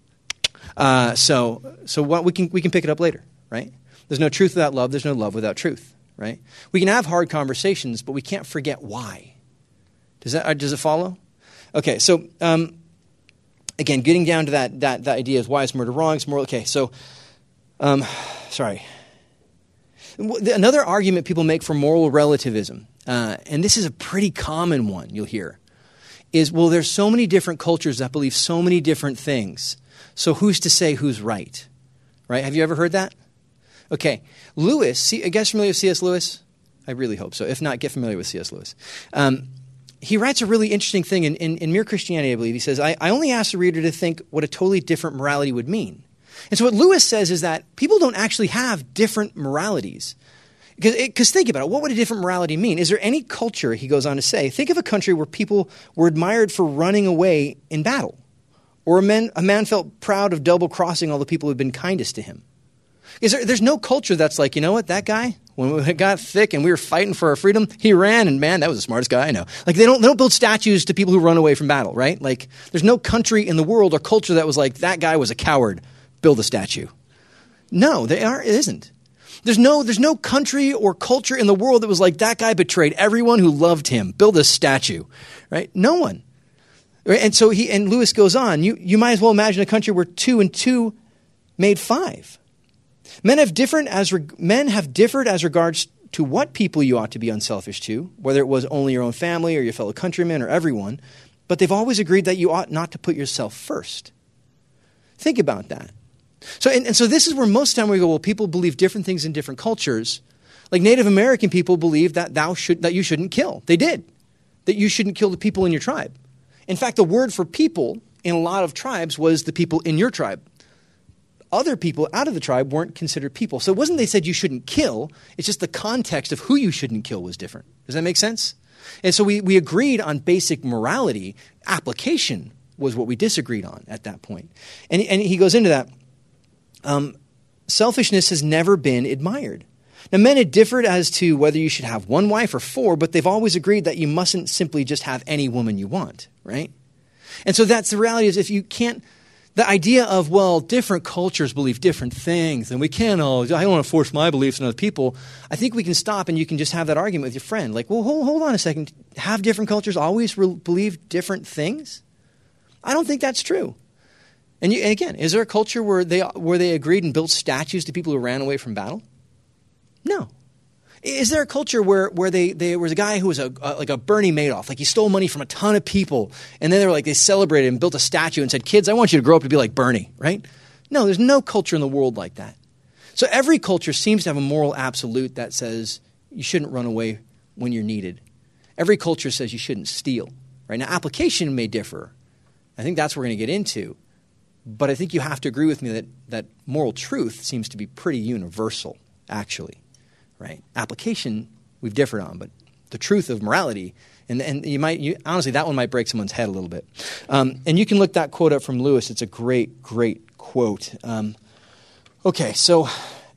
So what we can pick it up later, right? There's no truth without love. There's no love without truth, right? We can have hard conversations, but we can't forget why. Does it follow? Okay, so. Again, getting down to that idea of why is murder wrong? It's moral. Okay, so, sorry. Another argument people make for moral relativism, and this is a pretty common one you'll hear, is, well, there's so many different cultures that believe so many different things. So who's to say who's right? Right? Have you ever heard that? Okay. Lewis, you guys familiar with C.S. Lewis? I really hope so. If not, get familiar with C.S. Lewis. He writes a really interesting thing in Mere Christianity, I believe. He says, I only ask the reader to think what a totally different morality would mean. And so what Lewis says is that people don't actually have different moralities. Because think about it. What would a different morality mean? Is there any culture, he goes on to say, think of a country where people were admired for running away in battle. Or a man felt proud of double-crossing all the people who had been kindest to him. There's no culture that's like, you know what, that guy, when it got thick and we were fighting for our freedom, he ran, and man, that was the smartest guy I know. Like they don't build statues to people who run away from battle, right? Like there's no country in the world or culture that was like, that guy was a coward, build a statue. No, it isn't. There's no country or culture in the world that was like, that guy betrayed everyone who loved him, build a statue, right? No one. Right? And so Lewis goes on, you might as well imagine a country where 2 and 2 made 5. Men have differed as regards to what people you ought to be unselfish to, whether it was only your own family or your fellow countrymen or everyone, but they've always agreed that you ought not to put yourself first. Think about that. So, and so this is where most of the time we go, well, people believe different things in different cultures, Like Native American people believed that that you shouldn't kill. They did. That you shouldn't kill the people in your tribe. In fact, the word for people in a lot of tribes was the people in your tribe. Other people out of the tribe weren't considered people. So it wasn't they said you shouldn't kill. It's just the context of who you shouldn't kill was different. Does that make sense? And so we agreed on basic morality. Application was what we disagreed on at that point. And he goes into that. Selfishness has never been admired. Now, men had differed as to whether you should have one wife or four, but they've always agreed that you mustn't simply just have any woman you want, right? And so that's the reality is if you can't, the idea of, well, different cultures believe different things, and we can't I don't want to force my beliefs on other people. I think we can stop and you can just have that argument with your friend. Like, well, hold on a second. Have different cultures always believe different things? I don't think that's true. And again, is there a culture where they agreed and built statues to people who ran away from battle? No. Is there a culture where there was a guy who was like a Bernie Madoff, like he stole money from a ton of people, and then they celebrated and built a statue and said, kids, I want you to grow up to be like Bernie, right? No, there's no culture in the world like that. So every culture seems to have a moral absolute that says you shouldn't run away when you're needed. Every culture says you shouldn't steal, right? Now, application may differ. I think that's what we're going to get into. But I think you have to agree with me that moral truth seems to be pretty universal, actually. Right? Application we've differed on, but the truth of morality, and honestly, that one might break someone's head a little bit. And you can look that quote up from Lewis. It's a great, great quote. Okay, so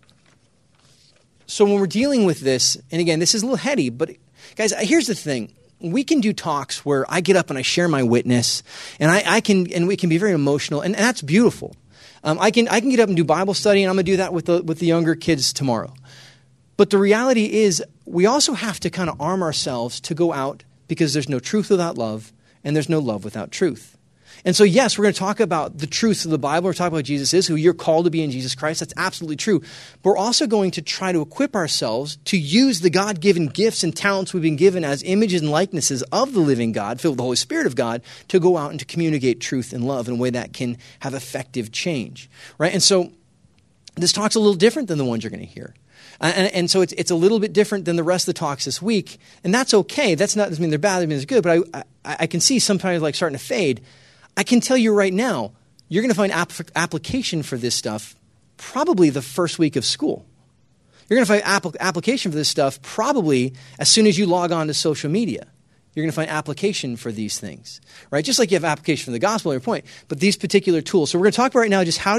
when we're dealing with this, and again, this is a little heady, but guys, here's the thing. We can do talks where I get up and I share my witness, and we can be very emotional, and that's beautiful. I can get up and do Bible study, and I'm going to do that with the younger kids tomorrow. But the reality is we also have to kind of arm ourselves to go out because there's no truth without love and there's no love without truth. And so, yes, we're going to talk about the truth of the Bible. We're talking about who Jesus is, who you're called to be in Jesus Christ. That's absolutely true. But we're also going to try to equip ourselves to use the God-given gifts and talents we've been given as images and likenesses of the living God, filled with the Holy Spirit of God, to go out and to communicate truth and love in a way that can have effective change. Right? And so this talk's a little different than the ones you're going to hear. And so it's a little bit different than the rest of the talks this week, and that's okay. Doesn't mean they're bad, it means they're good, but I can see sometimes like starting to fade. I can tell you right now, you're going to find application for this stuff probably the first week of school. You're going to find application for this stuff probably as soon as you log on to social media. You're going to find application for these things, right? Just like you have application for the gospel, your point, but these particular tools. So we're going to talk about right now just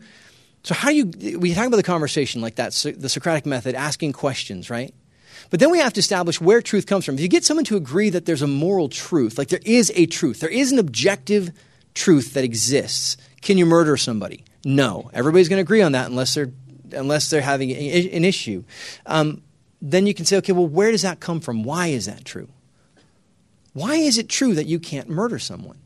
we talk about the conversation like that, so the Socratic method, asking questions, right? But then we have to establish where truth comes from. If you get someone to agree that there's a moral truth, like there is a truth, there is an objective truth that exists. Can you murder somebody? No. Everybody's going to agree on that unless they're having an issue. Then you can say, okay, well, where does that come from? Why is that true? Why is it true that you can't murder someone?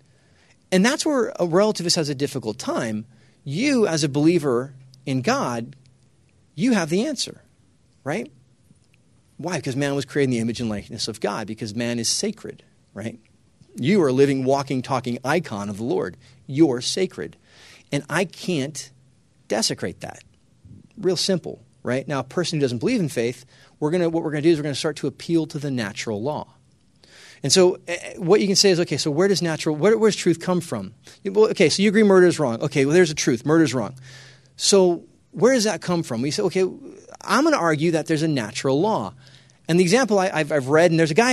And that's where a relativist has a difficult time. You, as a believer in God, you have the answer, right? Why? Because man was created in the image and likeness of God, because man is sacred, right? You are a living, walking, talking icon of the Lord. You're sacred. And I can't desecrate that. Real simple, right? Now, a person who doesn't believe in faith, what we're going to do is we're going to start to appeal to the natural law. And so what you can say is, okay, so where does truth come from? Well, okay, so you agree murder is wrong. Okay, well, there's a truth. Murder is wrong. So where does that come from? We say, okay, I'm going to argue that there's a natural law. And the example I've read, and there's a guy,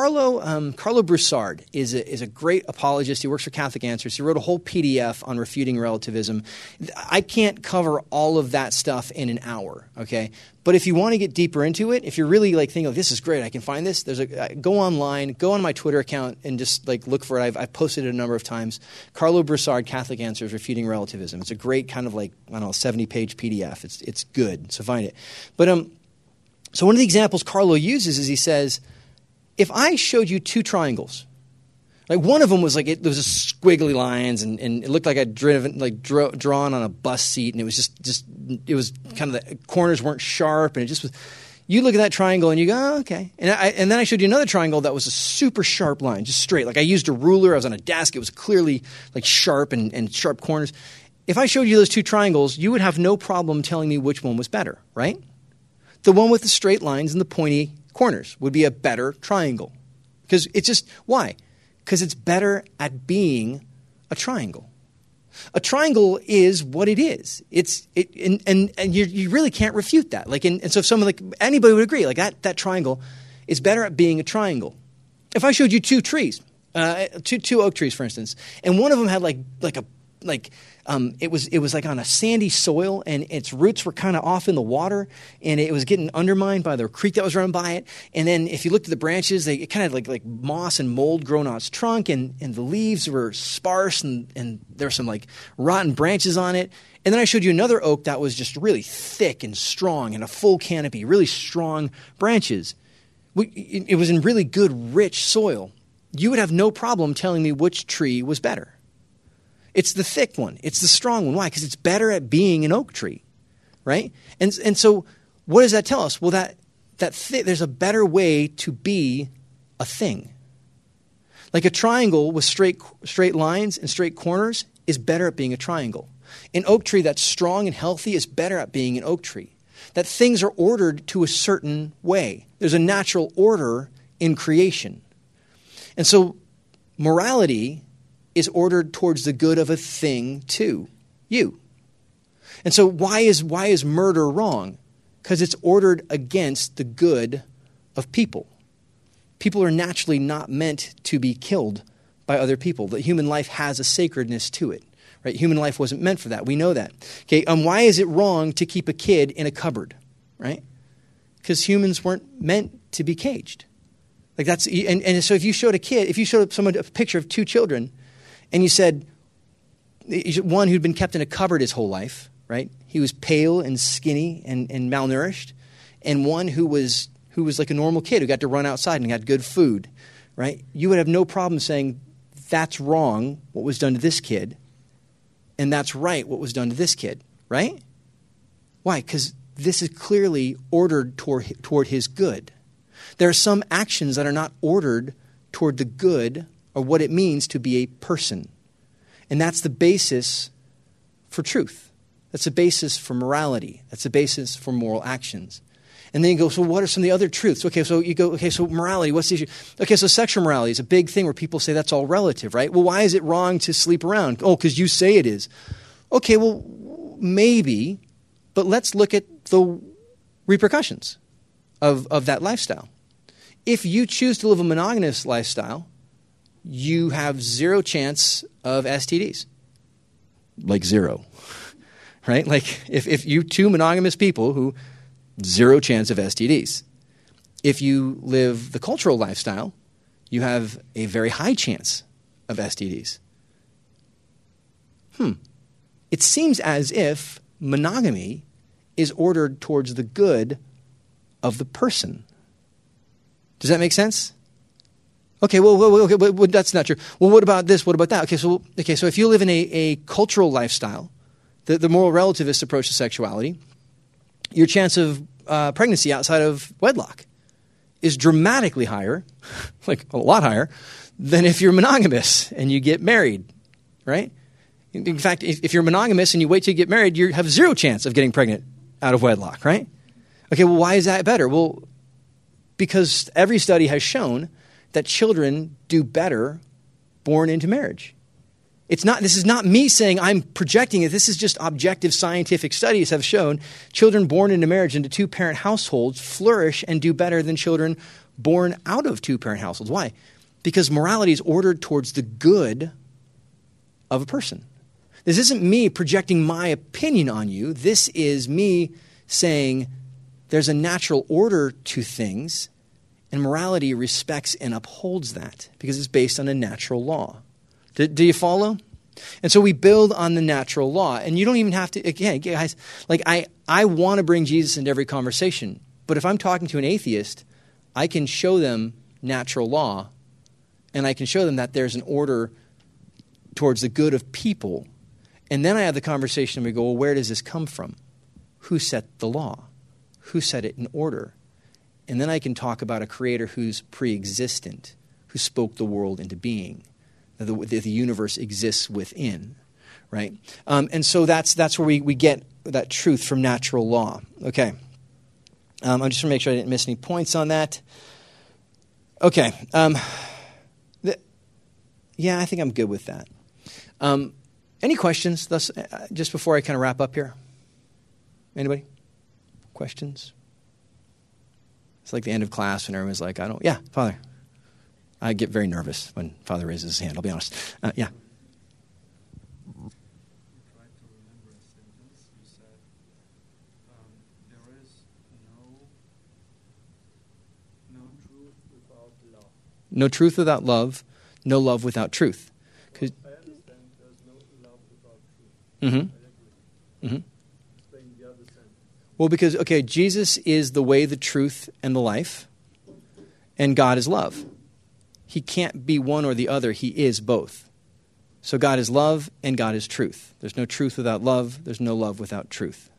Carlo Broussard is a great apologist. He works for Catholic Answers. He wrote a whole PDF on refuting relativism. I can't cover all of that stuff in an hour, okay? But if you want to get deeper into it, if you're really like thinking, oh, this is great, I can find this, go online, go on my Twitter account and just like look for it. I've posted it a number of times. Carlo Broussard, Catholic Answers, Refuting Relativism. It's a great kind of like, 70-page PDF. It's good, so find it. But so one of the examples Carlo uses is he says, if I showed you two triangles, like one of them was like there was a squiggly lines and it looked like I'd drawn on a bus seat, and it was just it was kind of the corners weren't sharp, and it just was. You look at that triangle and you go, oh, okay, and then I showed you another triangle that was a super sharp line, just straight. Like I used a ruler, I was on a desk, it was clearly like sharp and sharp corners. If I showed you those two triangles, you would have no problem telling me which one was better, right? The one with the straight lines and the pointy corners would be a better triangle. Because it's just, why? Because it's better at being a triangle. A triangle is what it is. And you really can't refute that. And so if someone anybody would agree, that triangle is better at being a triangle. If I showed you two trees, two oak trees, for instance, and one of them had it was like on a sandy soil, and its roots were kind of off in the water, and it was getting undermined by the creek that was running by it. And then if you looked at the branches, it kind of like moss and mold growing on its trunk, and the leaves were sparse, and there were some rotten branches on it. And then I showed you another oak that was just really thick and strong and a full canopy, really strong branches. It was in really good, rich soil. You would have no problem telling me which tree was better. It's the thick one. It's the strong one. Why? Because it's better at being an oak tree, right? And so what does that tell us? Well, there's a better way to be a thing. Like a triangle with straight lines and straight corners is better at being a triangle. An oak tree that's strong and healthy is better at being an oak tree. That things are ordered to a certain way. There's a natural order in creation. And so morality is ordered towards the good of a thing to you. And so why is murder wrong? Because it's ordered against the good of people. People are naturally not meant to be killed by other people. The human life has a sacredness to it. Right? Human life wasn't meant for that. We know that. Okay, why is it wrong to keep a kid in a cupboard? Right? Because humans weren't meant to be caged. And so if you showed someone a picture of two children, and you said one who'd been kept in a cupboard his whole life, right? He was pale and skinny and malnourished, and one who was like a normal kid who got to run outside and got good food, right? You would have no problem saying that's wrong what was done to this kid, and that's right what was done to this kid, right? Why? Because this is clearly ordered toward his good. There are some actions that are not ordered toward the good or what it means to be a person. And that's the basis for truth. That's the basis for morality. That's the basis for moral actions. And then you go, so what are some of the other truths? Okay, so you go, so morality, what's the issue? Okay, so sexual morality is a big thing where people say that's all relative, right? Well, why is it wrong to sleep around? Oh, because you say it is. Okay, well, maybe, but let's look at the repercussions of that lifestyle. If you choose to live a monogamous lifestyle, you have zero chance of STDs. Like zero. Right? Like if you two monogamous people who zero chance of STDs. If you live the cultural lifestyle, you have a very high chance of STDs. It seems as if monogamy is ordered towards the good of the person. Does that make sense? Okay, well, that's not true. Well, what about this? What about that? Okay, so if you live in a cultural lifestyle, the moral relativist approach to sexuality, your chance of pregnancy outside of wedlock is dramatically higher, like a lot higher, than if you're monogamous and you get married, right? In fact, if you're monogamous and you wait till you get married, you have zero chance of getting pregnant out of wedlock, right? Okay, well, why is that better? Well, because every study has shown that children do better born into marriage. This is not me saying I'm projecting it. This is just objective scientific studies have shown children born into marriage into two-parent households flourish and do better than children born out of two-parent households. Why? Because morality is ordered towards the good of a person. This isn't me projecting my opinion on you. This is me saying there's a natural order to things, and morality respects and upholds that because it's based on a natural law. Do you follow? And so we build on the natural law. And you don't even have to, again, guys, like I want to bring Jesus into every conversation. But if I'm talking to an atheist, I can show them natural law, and I can show them that there's an order towards the good of people. And then I have the conversation and we go, well, where does this come from? Who set the law? Who set it in order? And then I can talk about a creator who's pre-existent, who spoke the world into being. The universe exists within, right? And so that's where we get that truth from natural law. Okay. I'm just trying to make sure I didn't miss any points on that. Okay. Yeah, I think I'm good with that. Any questions just before I kind of wrap up here? Anybody? Questions? It's like the end of class when everyone's like, yeah, Father. I get very nervous when Father raises his hand, I'll be honest. Yeah. You tried to remember a sentence. You said, there is no truth without love. No truth without love, no love without truth. I understand there's no love without truth. Mm-hmm. I agree. Mm-hmm. Explain the other sentence. Well, because, Jesus is the way, the truth, and the life, and God is love. He can't be one or the other. He is both. So God is love and God is truth. There's no truth without love. There's no love without truth.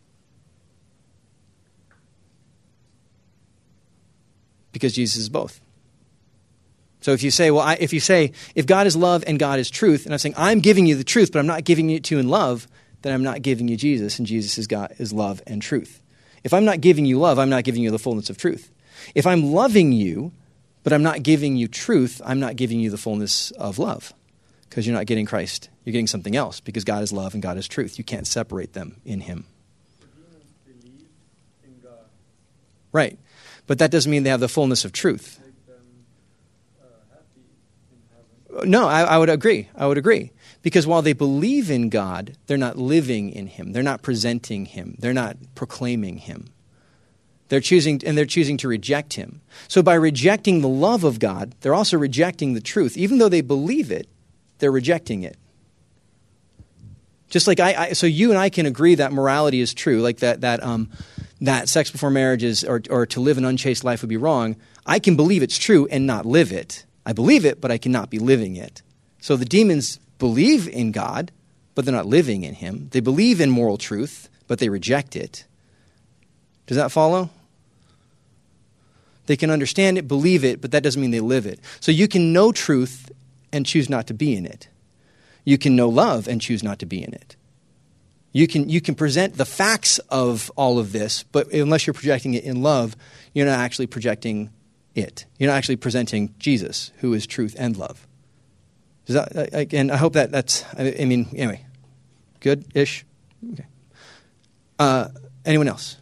Because Jesus is both. So if you say, if God is love and God is truth, and I'm saying I'm giving you the truth, but I'm not giving it to you in love, then I'm not giving you Jesus, and Jesus is love and truth. If I'm not giving you love, I'm not giving you the fullness of truth. If I'm loving you, but I'm not giving you truth, I'm not giving you the fullness of love, because you're not getting Christ. You're getting something else, because God is love and God is truth. You can't separate them in him. The demons believe in God. Right. But that doesn't mean they have the fullness of truth. Make them happy in heaven. No, I would agree. I would agree. Because while they believe in God, they're not living in him. They're not presenting him. They're not proclaiming him. They're choosing to reject him. So by rejecting the love of God, they're also rejecting the truth. Even though they believe it, they're rejecting it. Just like so you and I can agree that morality is true, like that sex before marriage is, or to live an unchaste life would be wrong. I can believe it's true and not live it. I believe it, but I cannot be living it. So the demons believe in God, but they're not living in him. They believe in moral truth, but they reject it. Does that follow? They can understand it, believe it, but that doesn't mean they live it. So you can know truth and choose not to be in it. You can know love and choose not to be in it. You can present the facts of all of this, but unless you're projecting it in love, you're not actually projecting it. You're not actually presenting Jesus, who is truth and love. Does that, again, I hope that's, anyway, good-ish? Okay. Anyone else?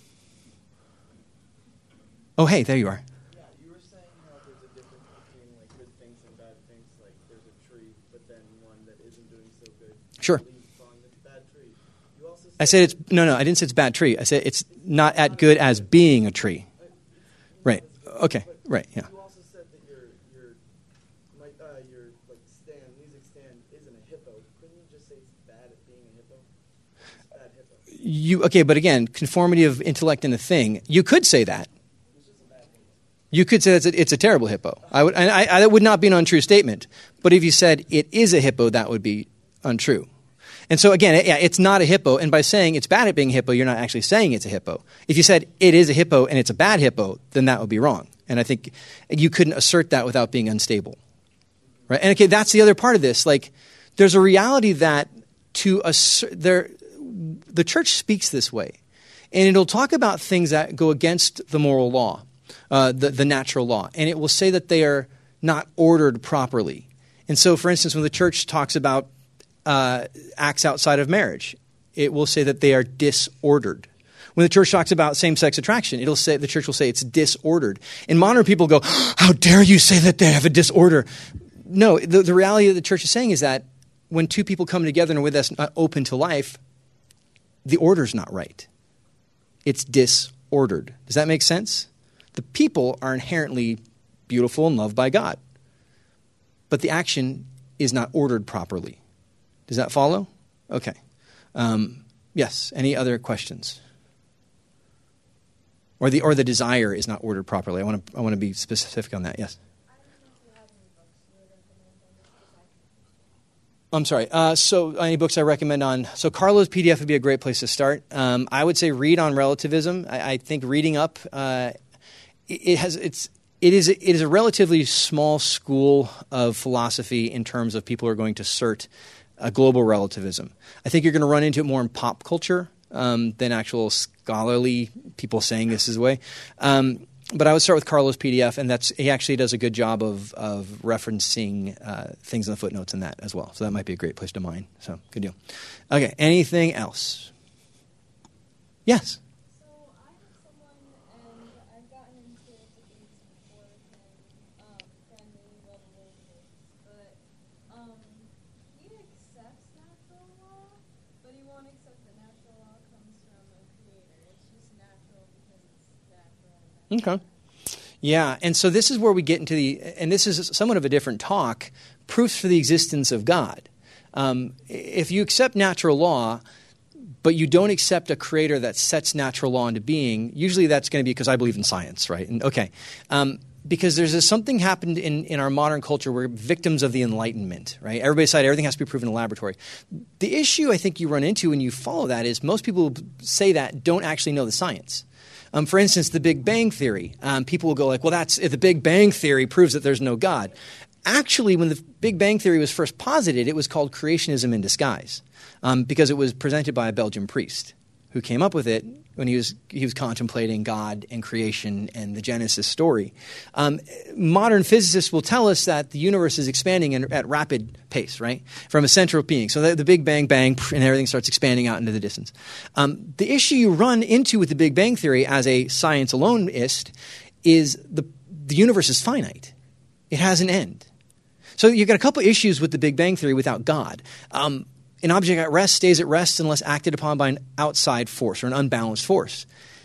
Oh, hey, there you are. Yeah, you were saying how there's a difference between like good things and bad things. Like there's a tree, but then one that isn't doing so good. Sure. Leaves falling, that's a bad tree. You also I said it's no. I didn't say it's a bad tree. I said it's not as good as being a tree. Right. Okay. Right. Yeah. You also said that your music stand isn't a hippo. Couldn't you just say it's bad at being a hippo? It's a bad hippo. Okay, but again, conformity of intellect in a thing. You could say that. It's just a bad hippo. You could say it's a terrible hippo. That would not be an untrue statement. But if you said it is a hippo, that would be untrue. And so again, it's not a hippo. And by saying it's bad at being a hippo, you're not actually saying it's a hippo. If you said it is a hippo and it's a bad hippo, then that would be wrong. And I think you couldn't assert that without being unstable. Right? And okay, that's the other part of this. Like, there's a reality that the church speaks this way. And it'll talk about things that go against the moral law, the natural law. And it will say that they are not ordered properly. And so, for instance, when the church talks about acts outside of marriage, it will say that they are disordered. When the church talks about same-sex attraction, the church will say it's disordered. And modern people go, how dare you say that they have a disorder? No, the reality that the church is saying is that when two people come together in a way that's not open to life, the order's not right. It's disordered. Does that make sense? The people are inherently beautiful and loved by God, but the action is not ordered properly. Does that follow? Okay. Yes. Any other questions? Or the desire is not ordered properly. I want to be specific on that. Yes. I'm sorry. So any books I recommend on? So Carlo's PDF would be a great place to start. I would say read on relativism. I think reading up. It is a relatively small school of philosophy in terms of people who are going to assert global relativism. I think you're going to run into it more in pop culture than actual scholarly people saying this is the way. But I would start with Carlo's PDF, and he actually does a good job of referencing things in the footnotes in that as well. So that might be a great place to mine. So good deal. Okay, anything else? Yes? So I have someone, and I've gotten into debates before with him, friendly, lovable debates, but he accepts natural law, but he won't accept that natural law comes from a creator. It's just natural because it's natural. Okay. Yeah, and so this is where we get into and this is somewhat of a different talk, proofs for the existence of God. If you accept natural law, but you don't accept a creator that sets natural law into being, usually that's going to be because I believe in science, right? And because there's something happened in our modern culture where victims of the Enlightenment, right? Everybody decided everything has to be proven in a laboratory. The issue I think you run into when you follow that is most people who say that don't actually know the science. For instance, the Big Bang Theory. People will go like, well, if the Big Bang Theory proves that there's no God. Actually, when the Big Bang Theory was first posited, it was called creationism in disguise because it was presented by a Belgian priest who came up with it when he was contemplating God and creation and the Genesis story. Modern physicists will tell us that the universe is expanding at rapid pace, right, from a central being. So the Big Bang, and everything starts expanding out into the distance. The issue you run into with the Big Bang Theory as a science aloneist is the universe is finite. It has an end. So you've got a couple issues with the Big Bang Theory without God. An object at rest stays at rest unless acted upon by an outside force or an unbalanced force.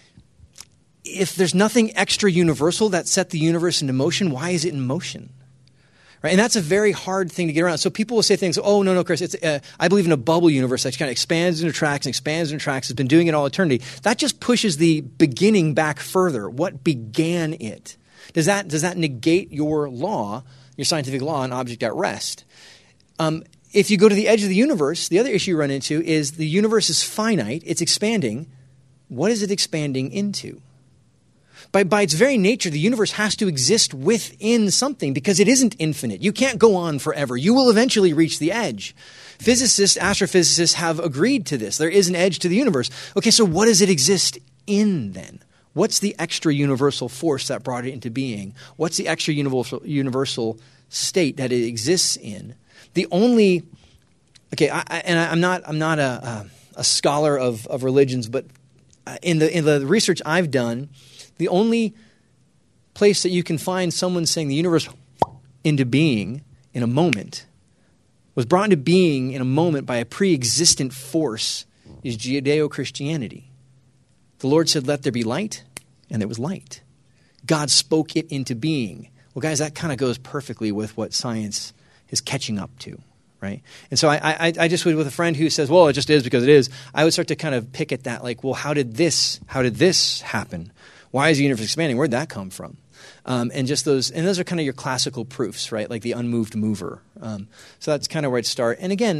If there's nothing extra universal that set the universe into motion, why is it in motion? Right? And that's a very hard thing to get around. So people will say things, oh, no, Chris, I believe in a bubble universe that kind of expands and contracts, has been doing it all eternity. That just pushes the beginning back further. What began it? Does that negate your law, your scientific law, an object at rest? If you go to the edge of the universe, the other issue you run into is the universe is finite. It's expanding. What is it expanding into? By its very nature, the universe has to exist within something because it isn't infinite. You can't go on forever. You will eventually reach the edge. Physicists, astrophysicists have agreed to this. There is an edge to the universe. Okay, so what does it exist in then? What's the extra universal force that brought it into being? What's the extra universal state that it exists in? The only, I'm not a scholar of religions, but in the research I've done, the only place that you can find someone saying the universe into being in a moment was brought into being in a moment by a pre-existent force is Judeo-Christianity. The Lord said, "Let there be light," and there was light. God spoke it into being. Well, guys, that kind of goes perfectly with what science is catching up to, right? And so I just would, with a friend who says, well, it just is because it is, I would start to kind of pick at that, like, well, how did this happen? Why is the universe expanding? Where'd that come from? And those are kind of your classical proofs, right? Like the unmoved mover. So that's kind of where I'd start. And again,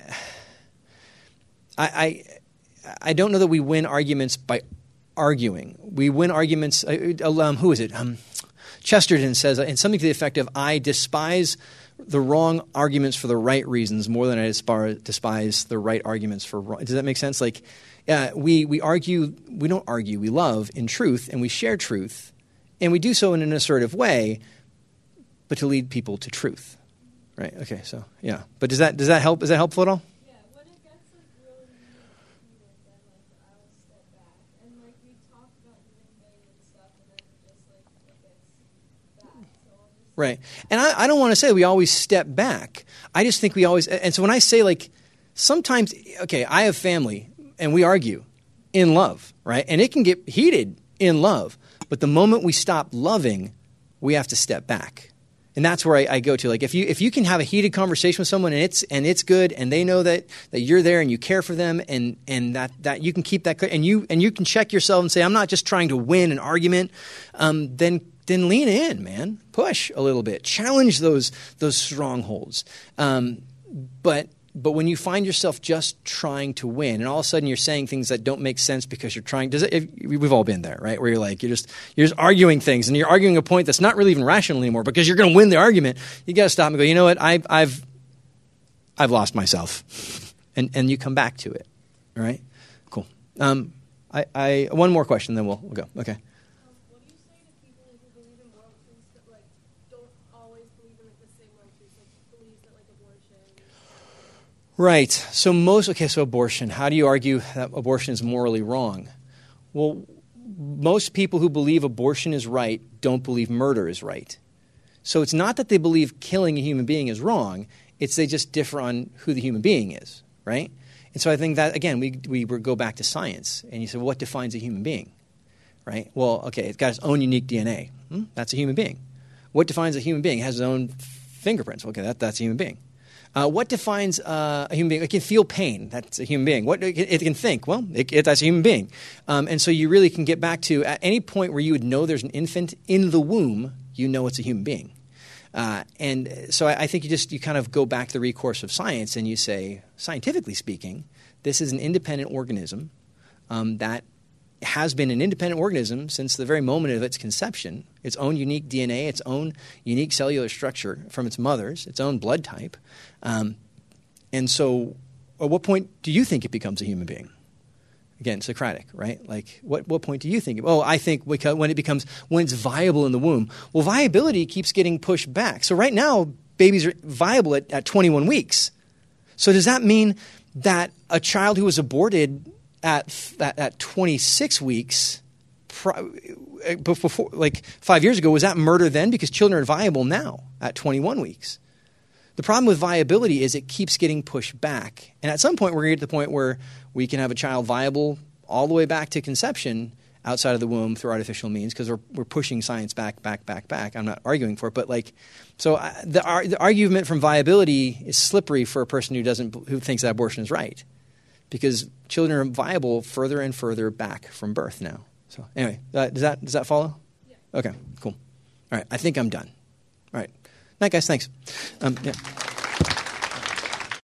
I don't know that we win arguments by arguing. We win arguments. Who is it? Chesterton says, in something to the effect of, I despise the wrong arguments for the right reasons more than I despise the right arguments for wrong. Does that make sense? Like, we argue, we don't argue, we love in truth, and we share truth, and we do so in an assertive way, but to lead people to truth. Right? Okay, so, yeah. But does that help? Is that helpful at all? Yeah, when it gets really heated, then I will step back. And we talk about the Big Bang and stuff, and then it just it gets bad. So I'll just Right. And I don't want to say we always step back. I just think we always – and so when I say sometimes – okay, I have family and we argue in love, right? And it can get heated in love. But the moment we stop loving, we have to step back. And that's where I go to. Like if you can have a heated conversation with someone and it's good and they know that you're there and you care for them and that you can keep that and you can check yourself and say, I'm not just trying to win an argument, then lean in, man. Push a little bit. Challenge those strongholds. But when you find yourself just trying to win, and all of a sudden you're saying things that don't make sense because you're trying. We've all been there, right? Where you're just arguing things, and you're arguing a point that's not really even rational anymore because you're going to win the argument. You got to stop and go. You know what? I've lost myself, and you come back to it. All right, cool. One more question, then we'll go. Okay. What do you say to people who believe in moral truths that like don't always believe in like the same moral truths, like believes that like abortion? Right. So abortion. How do you argue that abortion is morally wrong? Well, most people who believe abortion is right don't believe murder is right. So it's not that they believe killing a human being is wrong. It's they just differ on who the human being is, right? And so I think that, again, we go back to science. And you say, well, what defines a human being, right? Well, okay, it's got its own unique DNA. That's a human being. What defines a human being? It has its own fingerprints. Okay, that's a human being. What defines a human being? It can feel pain. That's a human being. It can think. Well, that's a human being. And so you really can get back to, at any point where you would know there's an infant in the womb, you know it's a human being. And so I think you kind of go back to the recourse of science and you say, scientifically speaking, this is an independent organism that has been an independent organism since the very moment of its conception, its own unique DNA, its own unique cellular structure from its mother's, its own blood type. And so at what point do you think it becomes a human being? Again, Socratic, right? Like, what point do you think? Oh, I think when it's viable in the womb. Well, viability keeps getting pushed back. So right now, babies are viable at 21 weeks. So does that mean that a child who was aborted at 26 weeks, before, like 5 years ago, was that murder then? Because children are viable now at 21 weeks. The problem with viability is it keeps getting pushed back. And at some point, we're going to get to the point where we can have a child viable all the way back to conception outside of the womb through artificial means because we're pushing science back. I'm not arguing for it. But the argument from viability is slippery for a person who thinks that abortion is right because children are viable further and further back from birth now. So anyway, does that follow? Yeah. Okay, cool. All right, I think I'm done. All right. Night, guys. Thanks. Yeah.